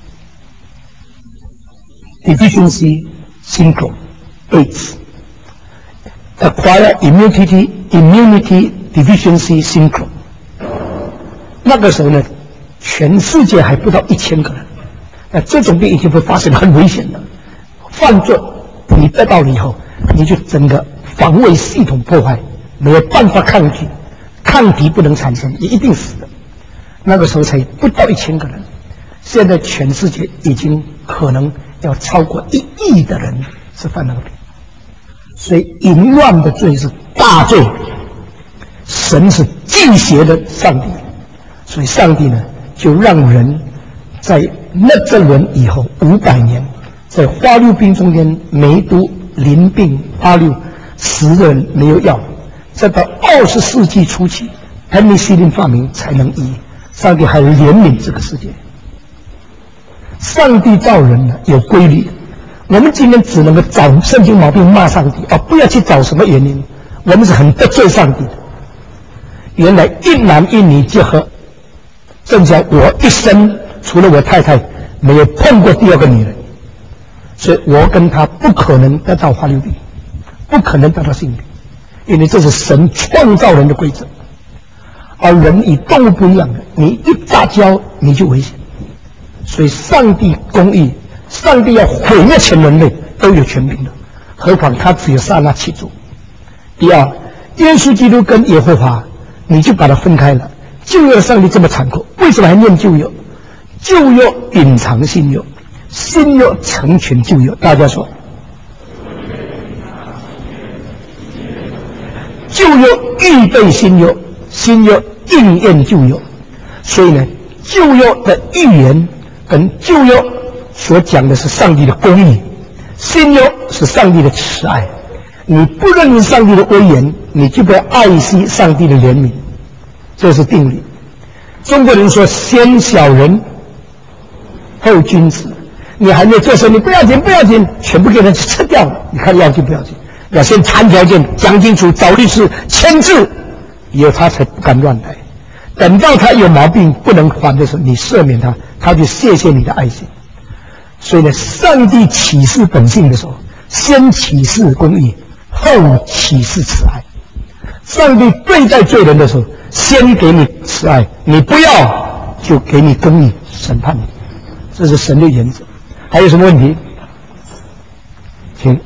Deficiency Syndrome AIDS Acquire Immunity Immunity Deficiency Syndrome。 那个时候呢，全世界还不到一千个人。那这种病已经会发生，很危险的。犯罪你得到了以后，你就整个防卫系统破坏，没有办法抗拒，抗体不能产生，你一定死的。那个时候才不到一千个人，现在全世界已经可能要超过一亿的人是犯那个病。所以淫乱的罪是大罪，神是禁邪的上帝，所以上帝呢就让人在那这轮以后五百年，在花柳病中间梅毒、淋病、花柳死的人没有药，直到二十世纪初期 penicillin 发明才能医。上帝还怜悯这个世界。上帝造人呢有规律，我们今天只能够找圣经毛病骂上帝，而不要去找什么原因。我们是很得罪上帝的。原来一男一女结合，正像我一生除了我太太没有碰过第二个女人，所以我跟她不可能得到花柳病，不可能得到性病，因为这是神创造人的规则。而人与动物不一样的，你一杂交你就危险。 所以上帝公义，上帝要毁灭全人类都有权柄的，何况他只有刹那起主。第二，耶稣基督跟耶和华，你就把它分开了。旧约的上帝这么残酷，为什么还念旧约？旧约隐藏新约，新约成全旧约。大家说，旧约预备新约，新约应验旧约。所以呢，旧约的预言跟旧约所讲的是上帝的公义，新约是上帝的慈爱。你不认识上帝的威严，你就不要爱惜上帝的怜悯，这是定理。中国人说先小人后君子，你还没有做生意不要紧不要紧，全部给人吃掉了，你看要紧不要紧？要先谈条件，讲清楚，找律师签字，以后他才不敢乱来。等到他有毛病不能还的时候，你赦免他，他就谢谢你的爱心。所以呢，上帝启示本性的时候，先启示公义，后启示慈爱。上帝对待罪人的时候，先给你慈爱，你不要就给你公义审判你，这是神的原则。还有什么问题？请。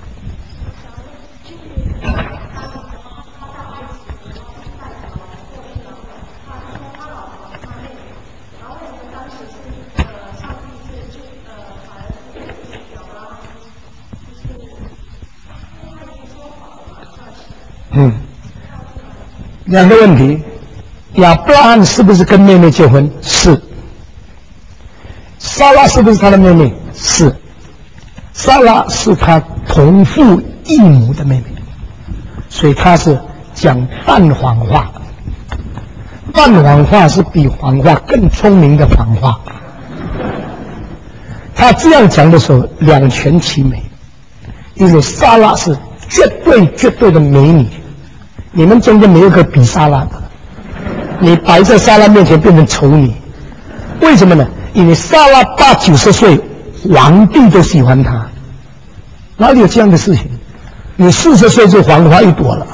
嗯，两个问题，亚伯拉罕是不是跟妹妹结婚？是。撒拉是不是他的妹妹？是。撒拉是他同父异母的妹妹，所以他是讲半谎话。半谎话是比谎话更聪明的谎话。他这样讲的时候，两全其美，因为撒拉是绝对绝对的美女。你们中间没有个比莎拉的，你摆在莎拉面前变成丑女，为什么呢？因为莎拉八九十岁，皇帝都喜欢她，哪里有这样的事情？你四十岁就黄花一朵了。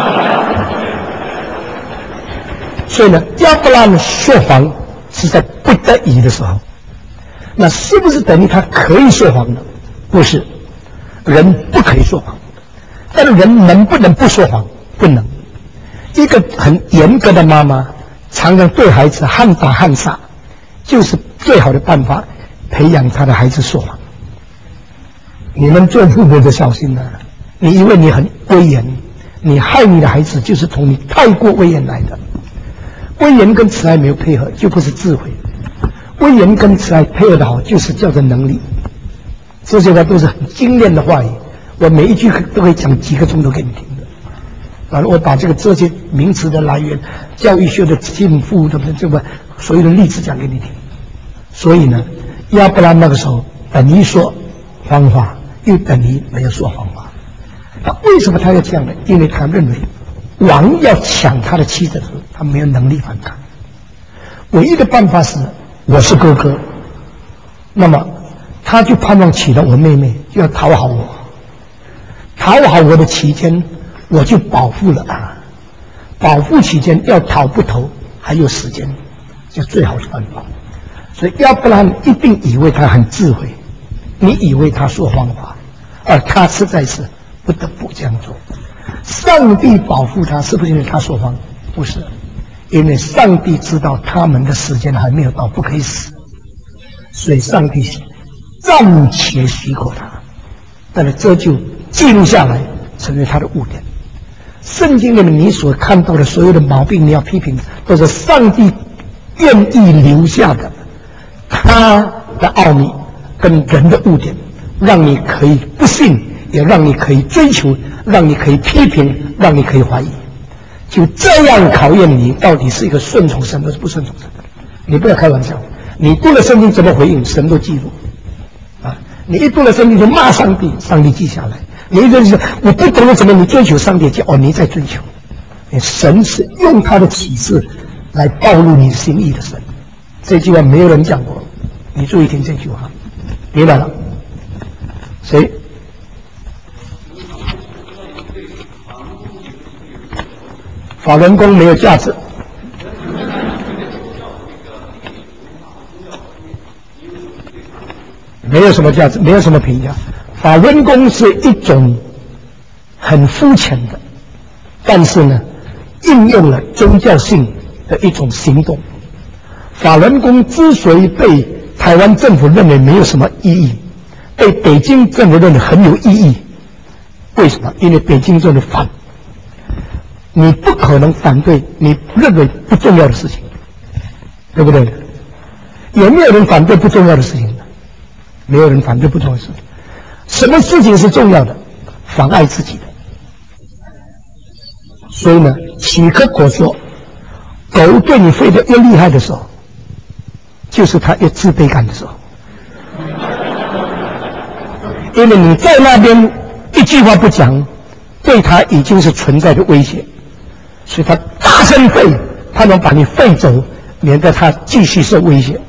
所以呢，亚伯拉罕说谎是在不得已的时候，那是不是等于他可以说谎呢？不是，人不可以说谎，但是人能不能不说谎？不能。一个很严格的妈妈，常常对孩子悍打悍杀，就是最好的办法，培养他的孩子说谎。你们做父母的小心了、啊，你以为你很威严，你害你的孩子就是从你太过威严来的。威严跟慈爱没有配合，就不是智慧；威严跟慈爱配合的好，就是叫做能力。这些话都是很精炼的话语，我每一句都可以讲几个钟头给你听的。啊，我把这个这些名词的来源、教育学的进步的这个所有的例子讲给你听。所以呢，亚伯拉那个时候等于说谎话，又等于没有说谎话。那为什么他要这样呢？因为他认为王要抢他的妻子的时候，他没有能力反抗。唯一的办法是，我是哥哥，那么他就盼望娶了我妹妹，就要讨好我，讨好我的期间，我就保护了他。保护期间要讨不投，还有时间，就最好的办法。所以亚伯拉罕一定以为他很智慧，你以为他说谎话，而他实在是不得不这样做。上帝保护他，是不是因为他说谎？不是，因为上帝知道他们的时间还没有到，不可以死，所以上帝暂且许可他，但是这就记录下来，成为他的污点。圣经里面你所看到的所有的毛病，你要批评，都是上帝愿意留下的，他的奥秘跟人的污点，让你可以不信，也让你可以追求，让你可以批评，让你可以怀疑，就这样考验你到底是一个顺从神还是不顺从神的。你不要开玩笑，你读了圣经怎么回应，神都记录啊！你一读了圣经就骂上帝，上帝记下来。你一个是我不懂得怎么你追求上帝，就哦你在追求，神是用他的启示来暴露你心意的神。这句话没有人讲过，你注意听这句话，明白了？谁？法轮功没有价值。 没有什么价值，没有什么评价。法轮功是一种很肤浅的，但是呢，应用了宗教性的一种行动。法轮功之所以被台湾政府认为没有什么意义，被北京政府认为很有意义，为什么？因为北京政府反，你不可能反对你认为不重要的事情，对不对？有没有人反对不重要的事情呢？没有人反对不重要的事情。什么事情是重要的？妨碍自己的。所以呢，契诃果说，狗对你吠得越厉害的时候，就是它越自卑感的时候。因为你在那边一句话不讲，对它已经是存在的威胁，所以它大声吠，它能把你吠走，免得它继续受威胁。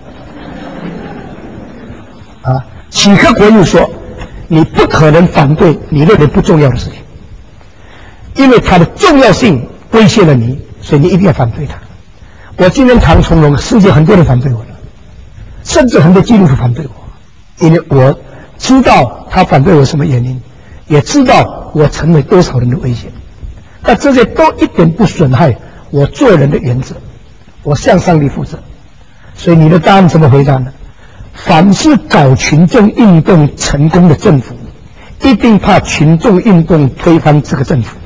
啊，契诃果又说，你不可能反对你认为不重要的事情，因为它的重要性威胁了你，所以你一定要反对它。我今天谈从容，世界很多人反对我了，甚至很多基督徒反对我，因为我知道他反对我什么原因，也知道我成为多少人的威胁，但这些都一点不损害我做人的原则，我向上帝负责。所以你的答案怎么回答呢？凡是搞群众运动成功的政府，一定怕群众运动推翻这个政府。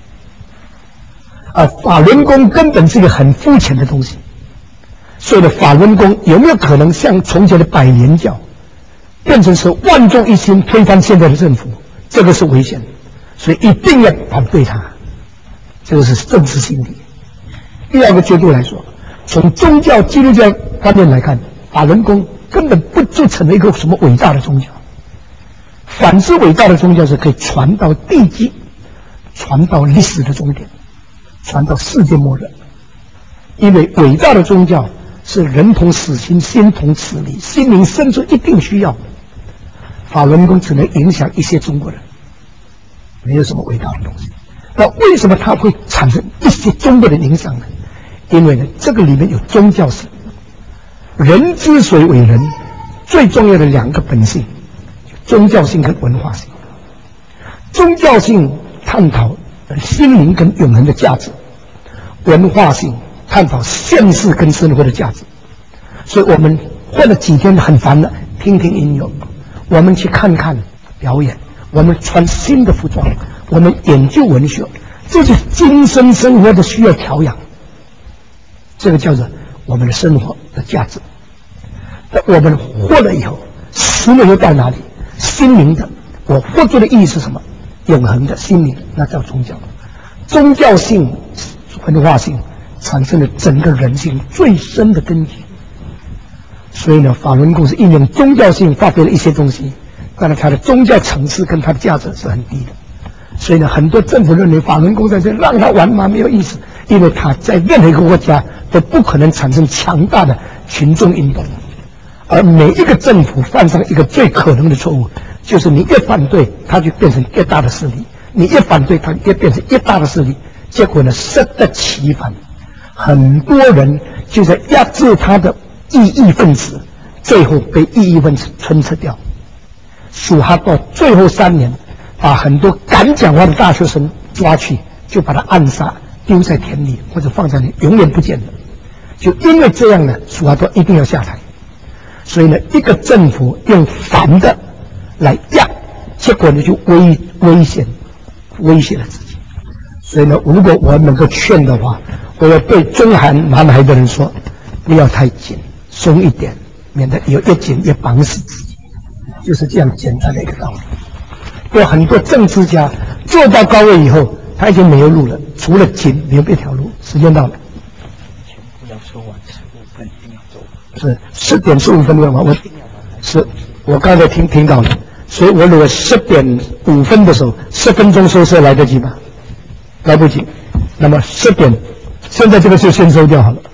而法轮功根本是一个很肤浅的东西，所以呢，法轮功有没有可能像从前的百年教，变成是万众一心推翻现在的政府？这个是危险的，所以一定要反对它。这个是政治心理。第二个角度来说，从宗教基督教方面来看，法轮功根本不就成了一个什么伟大的宗教。反之，伟大的宗教是可以传到地极，传到历史的终点，传到世界末日。因为伟大的宗教是人同死心，心同此理，心灵深处一定需要。法轮功只能影响一些中国人，没有什么伟大的东西。那为什么它会产生一些中国人影响呢？因为呢，这个里面有宗教性。人之所以为人，最重要的两个本性，宗教性跟文化性。宗教性探讨心灵跟永恒的价值，文化性探讨现实跟生活的价值。所以我们花了几天很烦的，听听音乐，我们去看看表演，我们穿新的服装，我们研究文学，这是精神生活的需要调养。这个叫做我们的生活的价值。那我们活了以后，死了又到哪里？心灵的，我活着的意义是什么？永恒的心灵，那叫宗教。宗教性、文化性产生了整个人性最深的根基。所以呢，法轮功是应用宗教性发挥了一些东西，当然它的宗教层次跟它的价值是很低的。所以呢，很多政府认为法轮功在这让它玩嘛没有意思，因为它在任何一个国家都不可能产生强大的群众运动。而每一个政府犯上一个最可能的错误，就是你越反对，它就变成越大的势力；你越反对，它越变成越大的势力。结果呢，适得其反，很多人就在压制他的异议分子，最后被异议分子吞吃掉。苏哈到最后三年，把很多敢讲话的大学生抓去，就把他暗杀，丢在田里或者放在那里，永远不见了。就因为这样呢，苏哈多一定要下台。所以呢，一个政府用反的来压，结果呢就危危险威胁了自己。所以呢，如果我能够劝的话，我要对中韩南海的人说，不要太紧，松一点，免得有越紧越绑死自己。就是这样简单的一个道理。有很多政治家做到高位以后，他已经没有路了，除了紧没有别条路。时间到了， 全部要说完十五分，一定要走。 是十点十五分要完，我是我刚才听听到了，所以我如果十点五分的时候，十分钟收视来得及吗？来不及。那么十点，现在这个就先收掉好了。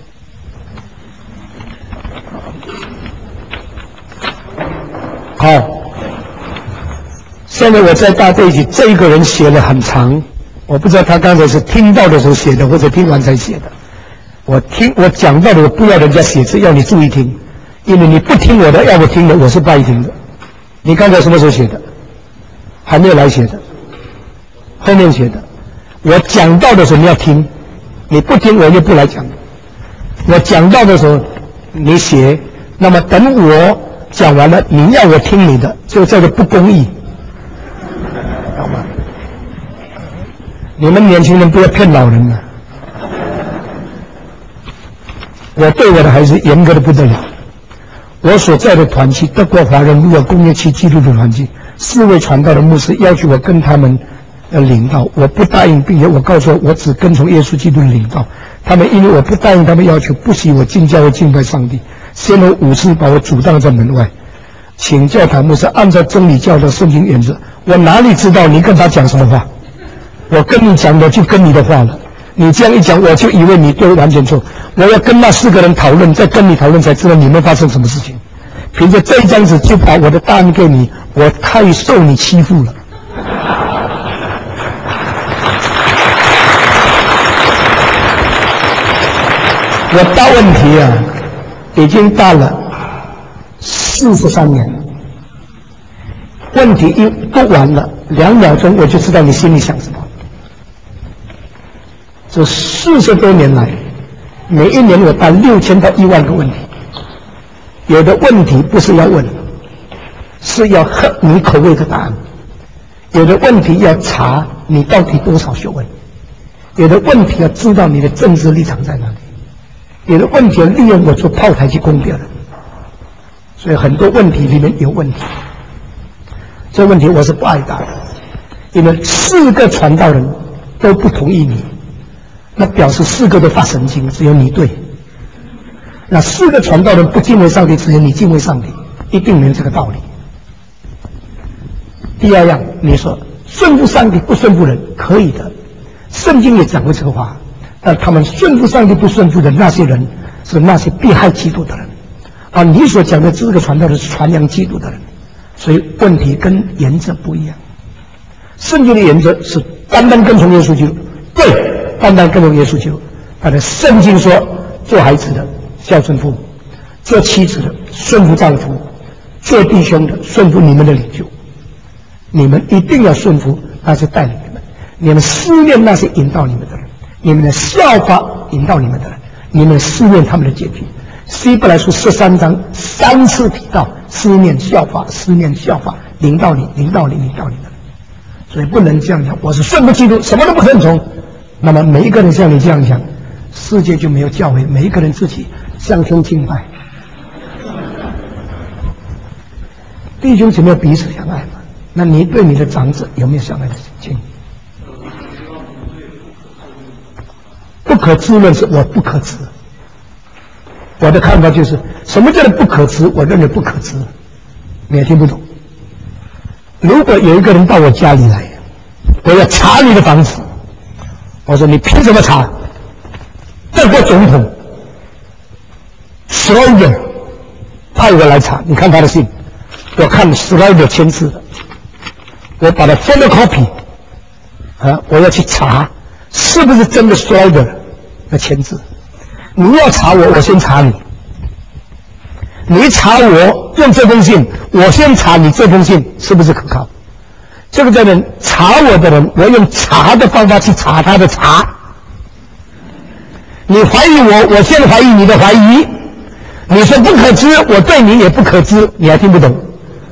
好，现在我在大背景，这一个人写的很长，我不知道他刚才是听到的时候写的，或者听完才写的。我听我讲到的，我不要人家写字，要你注意听，因为你不听我的，要我听的，我是不爱听的。 你刚才什么时候写的？还没有来写的，后面写的。我讲到的时候你要听，你不听我就不来讲。我讲到的时候你写，那么等我讲完了，你要我听你的，就叫做不公义，懂吗？你们年轻人不要骗老人了。我对我的孩子严格的不得了。我所在的团契德国华人路尔工业区基督徒团契，四位传道的牧师要求我跟他们呃领导，我不答应，并且我告诉我我只跟从耶稣基督的领导。他们因为我不答应他们要求，不许我进教会敬拜上帝，先后五次把我阻挡在门外。请教堂牧师按照真理教的圣经原则，我哪里知道你跟他讲什么话？我跟你讲的就跟你的话了。你这样一讲，我就以为你对完全错。我要跟那四个人讨论，再跟你讨论，才知道你们发生什么事情。凭着这一张纸就把我的答案给你，我太受你欺负了。我大问题啊，已经大了四十三年了。问题一不完了，两秒钟我就知道你心里想什么。这四十多年来，每一年我答六千到一万个问题，有的问题不是要问，是要合你口味的答案；有的问题要查你到底多少学问；有的问题要知道你的政治立场在哪里；有的问题要利用我做炮台去攻别人。所以很多问题里面有问题，这问题我是不爱答的，因为四个传道人都不同意你。那表示四个都发神经，只有你对。那四个传道人不敬畏上帝，只有你敬畏上帝，一定没有这个道理。第二样，你说顺服上帝不顺服人，可以的，圣经也讲过这个话。但他们顺服上帝不顺服的那些人，是那些迫害基督的人，而你所讲的这个传道人是传扬基督的人，所以问题跟原则不一样。圣经的原则是单单跟从耶稣基督，对。单单跟从耶稣基督，他的圣经说，做孩子的孝顺父母，做妻子的顺服丈夫，做弟兄的顺服你们的领袖。你们一定要顺服那些带领你们，你们思念那些引导你们的人，你们的效法引导你们的人，你们思念他们的结局。希伯来书十三章三次提到思念效法，思念效法，领导你，领导你，领导你的人。所以不能这样讲，我是顺服基督，什么都不顺从。那么每一个人像你这样讲，世界就没有教会，每一个人自己向天敬拜。弟兄姊妹彼此相爱嘛？那你对你的长者有没有相爱的心？不可知论是我不可知。我的看法就是，什么叫做不可知？我认为不可知，你也听不懂。如果有一个人到我家里来，我要查你的房子。我说你凭什么查？德国总统 Schroeder 派我来查，你看他的信，我看 Schroeder 签字的，我把它 photocopy 啊，我要去查是不是真的 Schroeder 的签字。你要查我，我先查你；你查我用这封信，我先查你这封信是不是可靠。这个叫人查我的人，我用查的方法去查他的查。你怀疑我，我先怀疑你的怀疑。你说不可知，我对你也不可知，你还听不懂？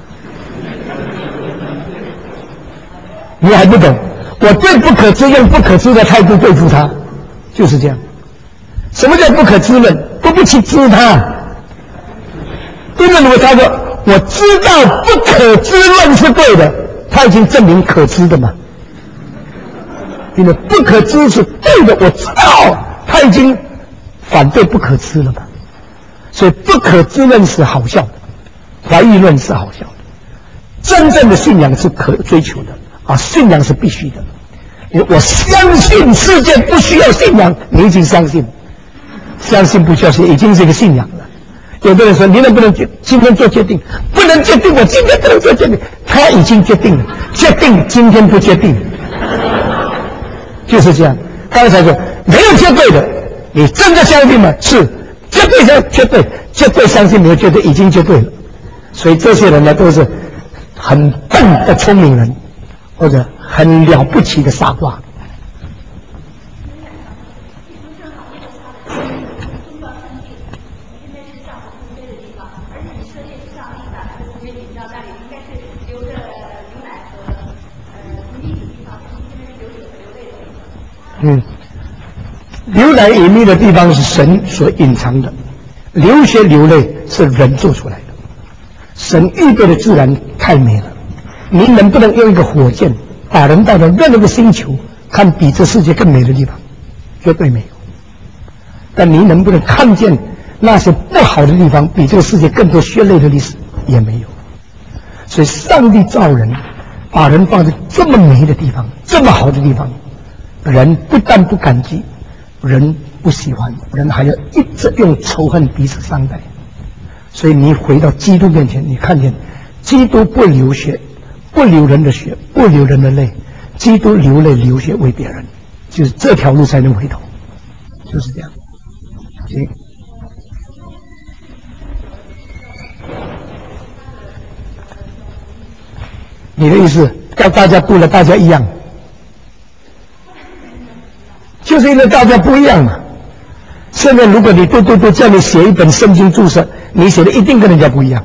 你还不懂？我对不可知用不可知的态度对付他，就是这样。什么叫不可知论？不不去知他。因为我他说我知道不可知论是对的。他已经证明可知的嘛，因为不可知是对的，我知道他已经反对不可知了嘛，所以不可知论是好笑的，怀疑论是好笑的，真正的信仰是可追求的啊，信仰是必须的。我相信世界不需要信仰，你已经相信，相信不需要信，已经是一个信仰了。有的人说你能不能今天做决定？不能决定，我今天不能做决定。他已经决定了，决定今天不决定，就是这样。刚才说没有绝对的，你真的相信吗？是绝对相绝对绝对相信，没有绝对已经绝对了。所以这些人呢，都是很笨的聪明人，或者很了不起的傻瓜。嗯，流奶隐秘的地方是神所隐藏的，流血流泪是人做出来的。神预备的自然太美了，你能不能用一个火箭把人带到任何一个星球，看比这世界更美的地方？绝对没有。但你能不能看见那些不好的地方，比这个世界更多血泪的历史？也没有。所以上帝造人，把人放在这么美的地方，这么好的地方，人不但不感激，人不喜欢，人还要一直用仇恨彼此伤害。所以你回到基督面前，你看见基督不流血，不流人的血，不流人的泪，基督流泪流血为别人，就是这条路才能回头，就是这样。行，你的意思要大家不了大家一样，就是因为大家不一样嘛。现在如果你都都都叫你写一本圣经注释，你写的一定跟人家不一样。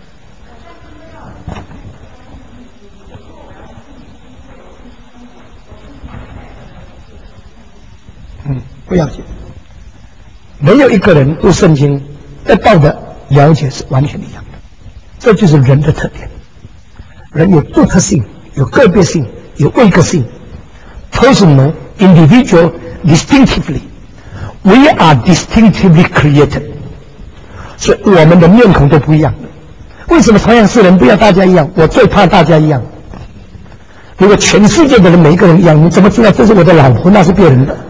嗯，不要紧，没有一个人对圣经得到的了解是完全一样的，这就是人的特点。人有独特性，有个别性，有位格性 ，personal, individual, distinctively. We are distinctively created. 所以我们的面孔都不一样。为什么同样是人不要大家一样？我最怕大家一样。如果全世界的人每一个人一样，你怎么知道这是我的老婆，那是别人的？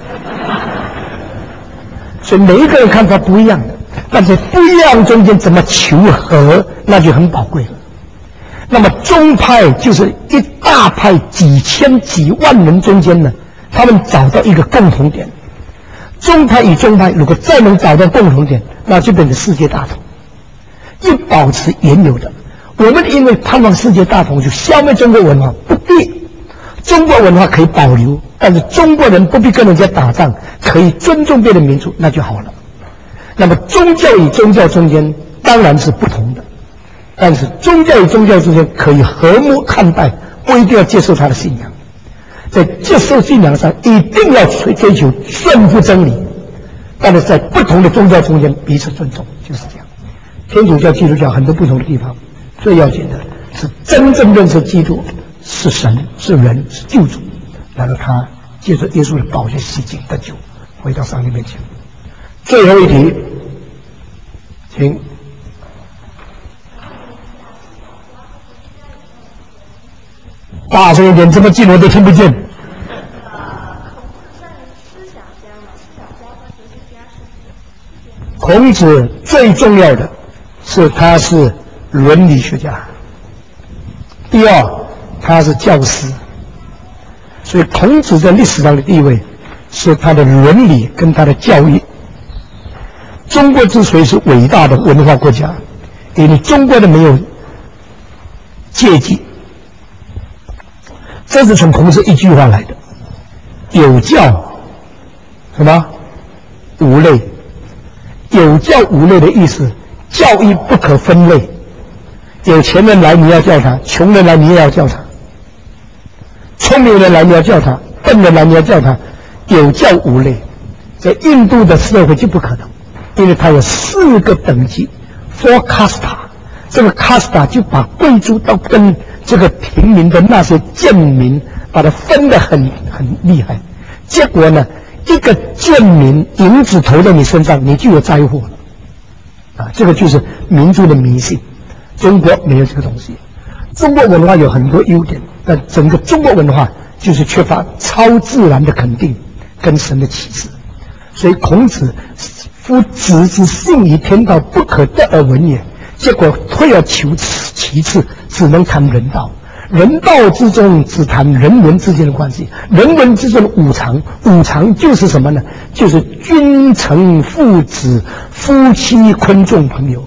所以每一个人看法不一样的，但是不一样中间怎么求和，那就很宝贵了。那么宗派就是一大派几千几万人中间呢，他们找到一个共同点。宗派与宗派如果再能找到共同点，那就变成世界大同。一保持原有的，我们因为盼望世界大同，就消灭中国文化，不必。中国文化可以保留，但是中国人不必跟人家打仗，可以尊重别的民族，那就好了。那么宗教与宗教中间当然是不同的，但是宗教与宗教之间可以和睦看待，不一定要接受他的信仰。在接受信仰上一定要追追求顺服真理，但是在不同的宗教中间彼此尊重，就是这样。天主教、基督教很多不同的地方，最要紧的是真正认识基督是神、是人、是救主，然后他借着耶稣的宝血洗净得救，回到上帝面前。最后一题，请。大声一点，这么近我都听不见。孔子最重要的是他是伦理学家，第二他是教师，所以孔子在历史上的地位是他的伦理跟他的教育。中国之所以是伟大的文化国家，因为中国的没有阶级，这是从孔子一句话来的：有教什么无类。有教无类的意思，教育不可分类，有钱人来你要叫他，穷人来你也要叫他，聪明人来你要叫他，笨人来你要叫他，有教无类。在印度的社会就不可能，因为它有四个等级 ，four casta， 这个 casta 就把贵族到跟这个平民的那些贱民把它分得很很厉害，结果呢，一个贱民银子投在你身上，你就有灾祸了，啊，这个就是民族的迷信。中国没有这个东西。中国文化有很多优点，但整个中国文化就是缺乏超自然的肯定跟神的启示。所以孔子夫子之信于天道，不可得而闻也。结果退而求其次，只能谈人道。人道之中只谈人文之间的关系，人文之中的五常，五常就是什么呢？就是君臣父子夫妻昆仲朋友。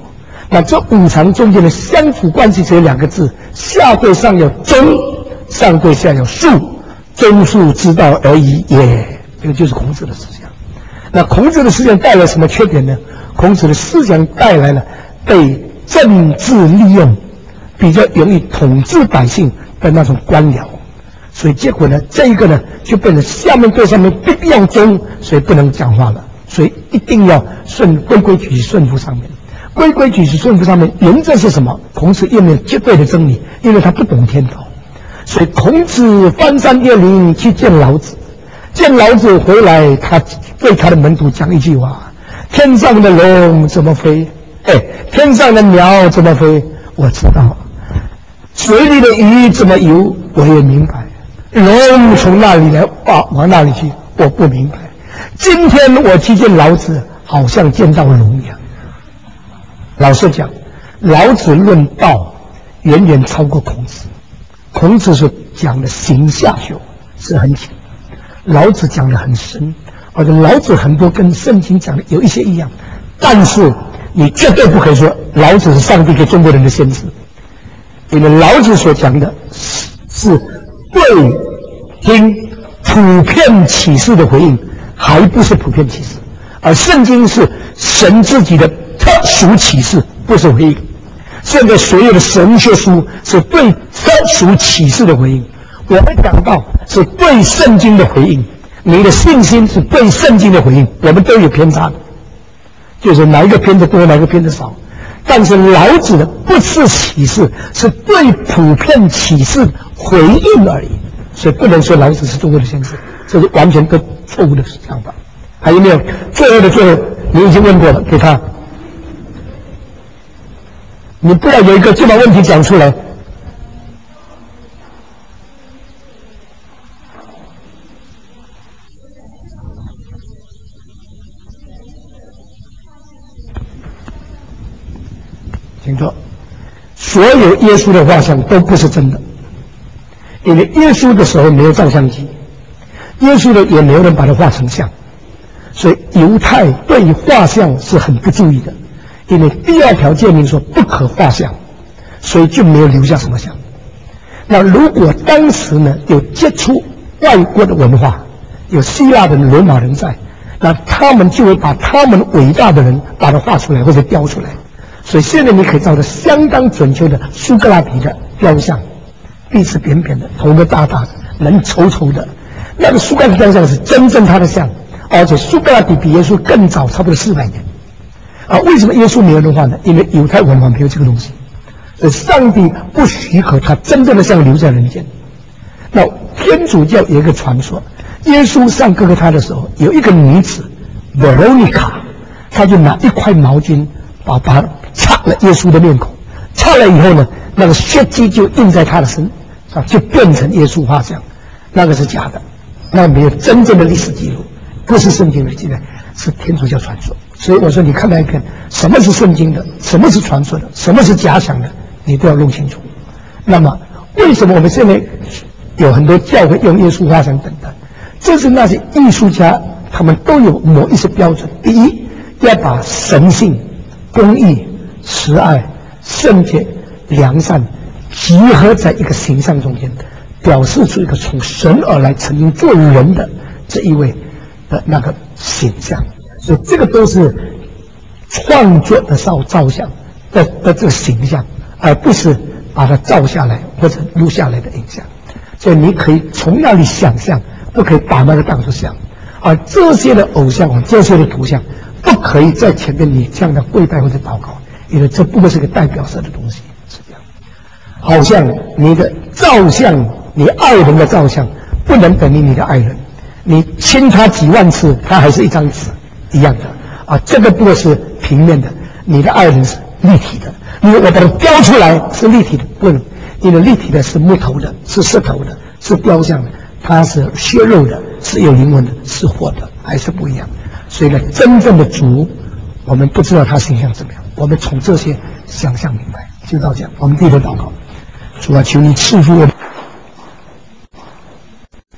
那这五常中间的相辅关系只有两个字：下对上有中，上对下有恕，中恕之道而已也。这个就是孔子的思想。那孔子的思想带来什么缺点呢？孔子的思想带来了被政治利用，比较容易统治百姓的那种官僚。所以结果呢，这一个呢就变成下面对上面必须要忠，所以不能讲话了，所以一定要顺规规矩矩顺服上面。规规矩矩顺服上面原则是什么？孔子认为绝对的真理，因为他不懂天道，所以孔子翻山越岭去见老子，见老子回来，他对他的门徒讲一句话：天上的龙怎么飞？哎，天上的鸟怎么飞？我知道。水里的鱼怎么游？我也明白。龙从那里来啊，往那里去，我不明白。今天我去见老子，好像见到龙一样。老实讲，老子论道远远超过孔子。孔子所讲的形下学是很浅，老子讲的很深，而且老子很多跟圣经讲的有一些一样，但是你绝对不可以说老子是上帝给中国人的先知，因为老子所讲的是是对听普遍启示的回应，还不是普遍启示，而圣经是神自己的特殊启示，不是回应。现在所有的神学书是对特殊启示的回应，我们讲到是对圣经的回应，你的信心是对圣经的回应，我们都有偏差的，就是哪一个偏的多，哪一个偏的少。但是老子的不是启示，是对普遍启示回应而已，所以不能说老子是中国的先知，这是完全都错误的想法。还有没有？最后的最后，你已经问过了，给他。你不要有一个就把问题讲出来。请说，所有耶稣的画像都不是真的，因为耶稣的时候没有照相机，耶稣的也没有人把它画成像，所以犹太对于画像是很不注意的，因为第二条诫命说不可画像，所以就没有留下什么像。那如果当时呢有接触外国的文化，有希腊人、罗马人在，那他们就会把他们伟大的人把它画出来或者雕出来。所以现在你可以找到相当准确的苏格拉底的雕像，鼻子扁扁的，头发大大的，人稠稠的，那个苏格拉底雕像是真正他的像，而且苏格拉底比耶稣更早，差不多四百年。啊，为什么耶稣没有人画呢？因为犹太文化没有这个东西，所以上帝不许可他真正的像留在人间。那天主教有一个传说，耶稣上哥哥他的时候，有一个女子 Veronica， 她就拿一块毛巾把把擦了耶稣的面孔，擦了以后呢，那个血迹就印在他的身上，就变成耶稣画像，那个是假的，那没有真正的历史记录，不是圣经的记载，是天主教传说。所以我说，你看那一篇，什么是圣经的，什么是传说的，什么是假想的，你都要弄清楚。那么，为什么我们现在有很多教会用耶稣画像等等？这是那些艺术家他们都有某一些标准。第一，要把神性、公义、慈爱、圣洁、良善集合在一个形象中间，表示出一个从神而来、曾经做人的这一位的那个形象。所以这个都是创作的照照相的的这个形象，而不是把它照下来或者录下来的影像。所以你可以从那里想象，不可以把那个当作像。而这些的偶像，这些的图像，不可以在前面你这样的跪拜或者祷告，因为这不过是个代表色的东西，是这样。好像你的照相，你爱人的照相，不能等于你的爱人。你亲他几万次，他还是一张纸一样的啊。这个不过是平面的，你的爱人是立体的。因为我把它雕出来是立体的，不能，因为立体的是木头的，是石头的，是雕像的，它是血肉的，是有灵魂的，是活的，还是不一样。所以呢，真正的主，我们不知道他形象怎么样，我们从这些想象明白，就到这样。我们低头祷告，主啊，求你赐福我们。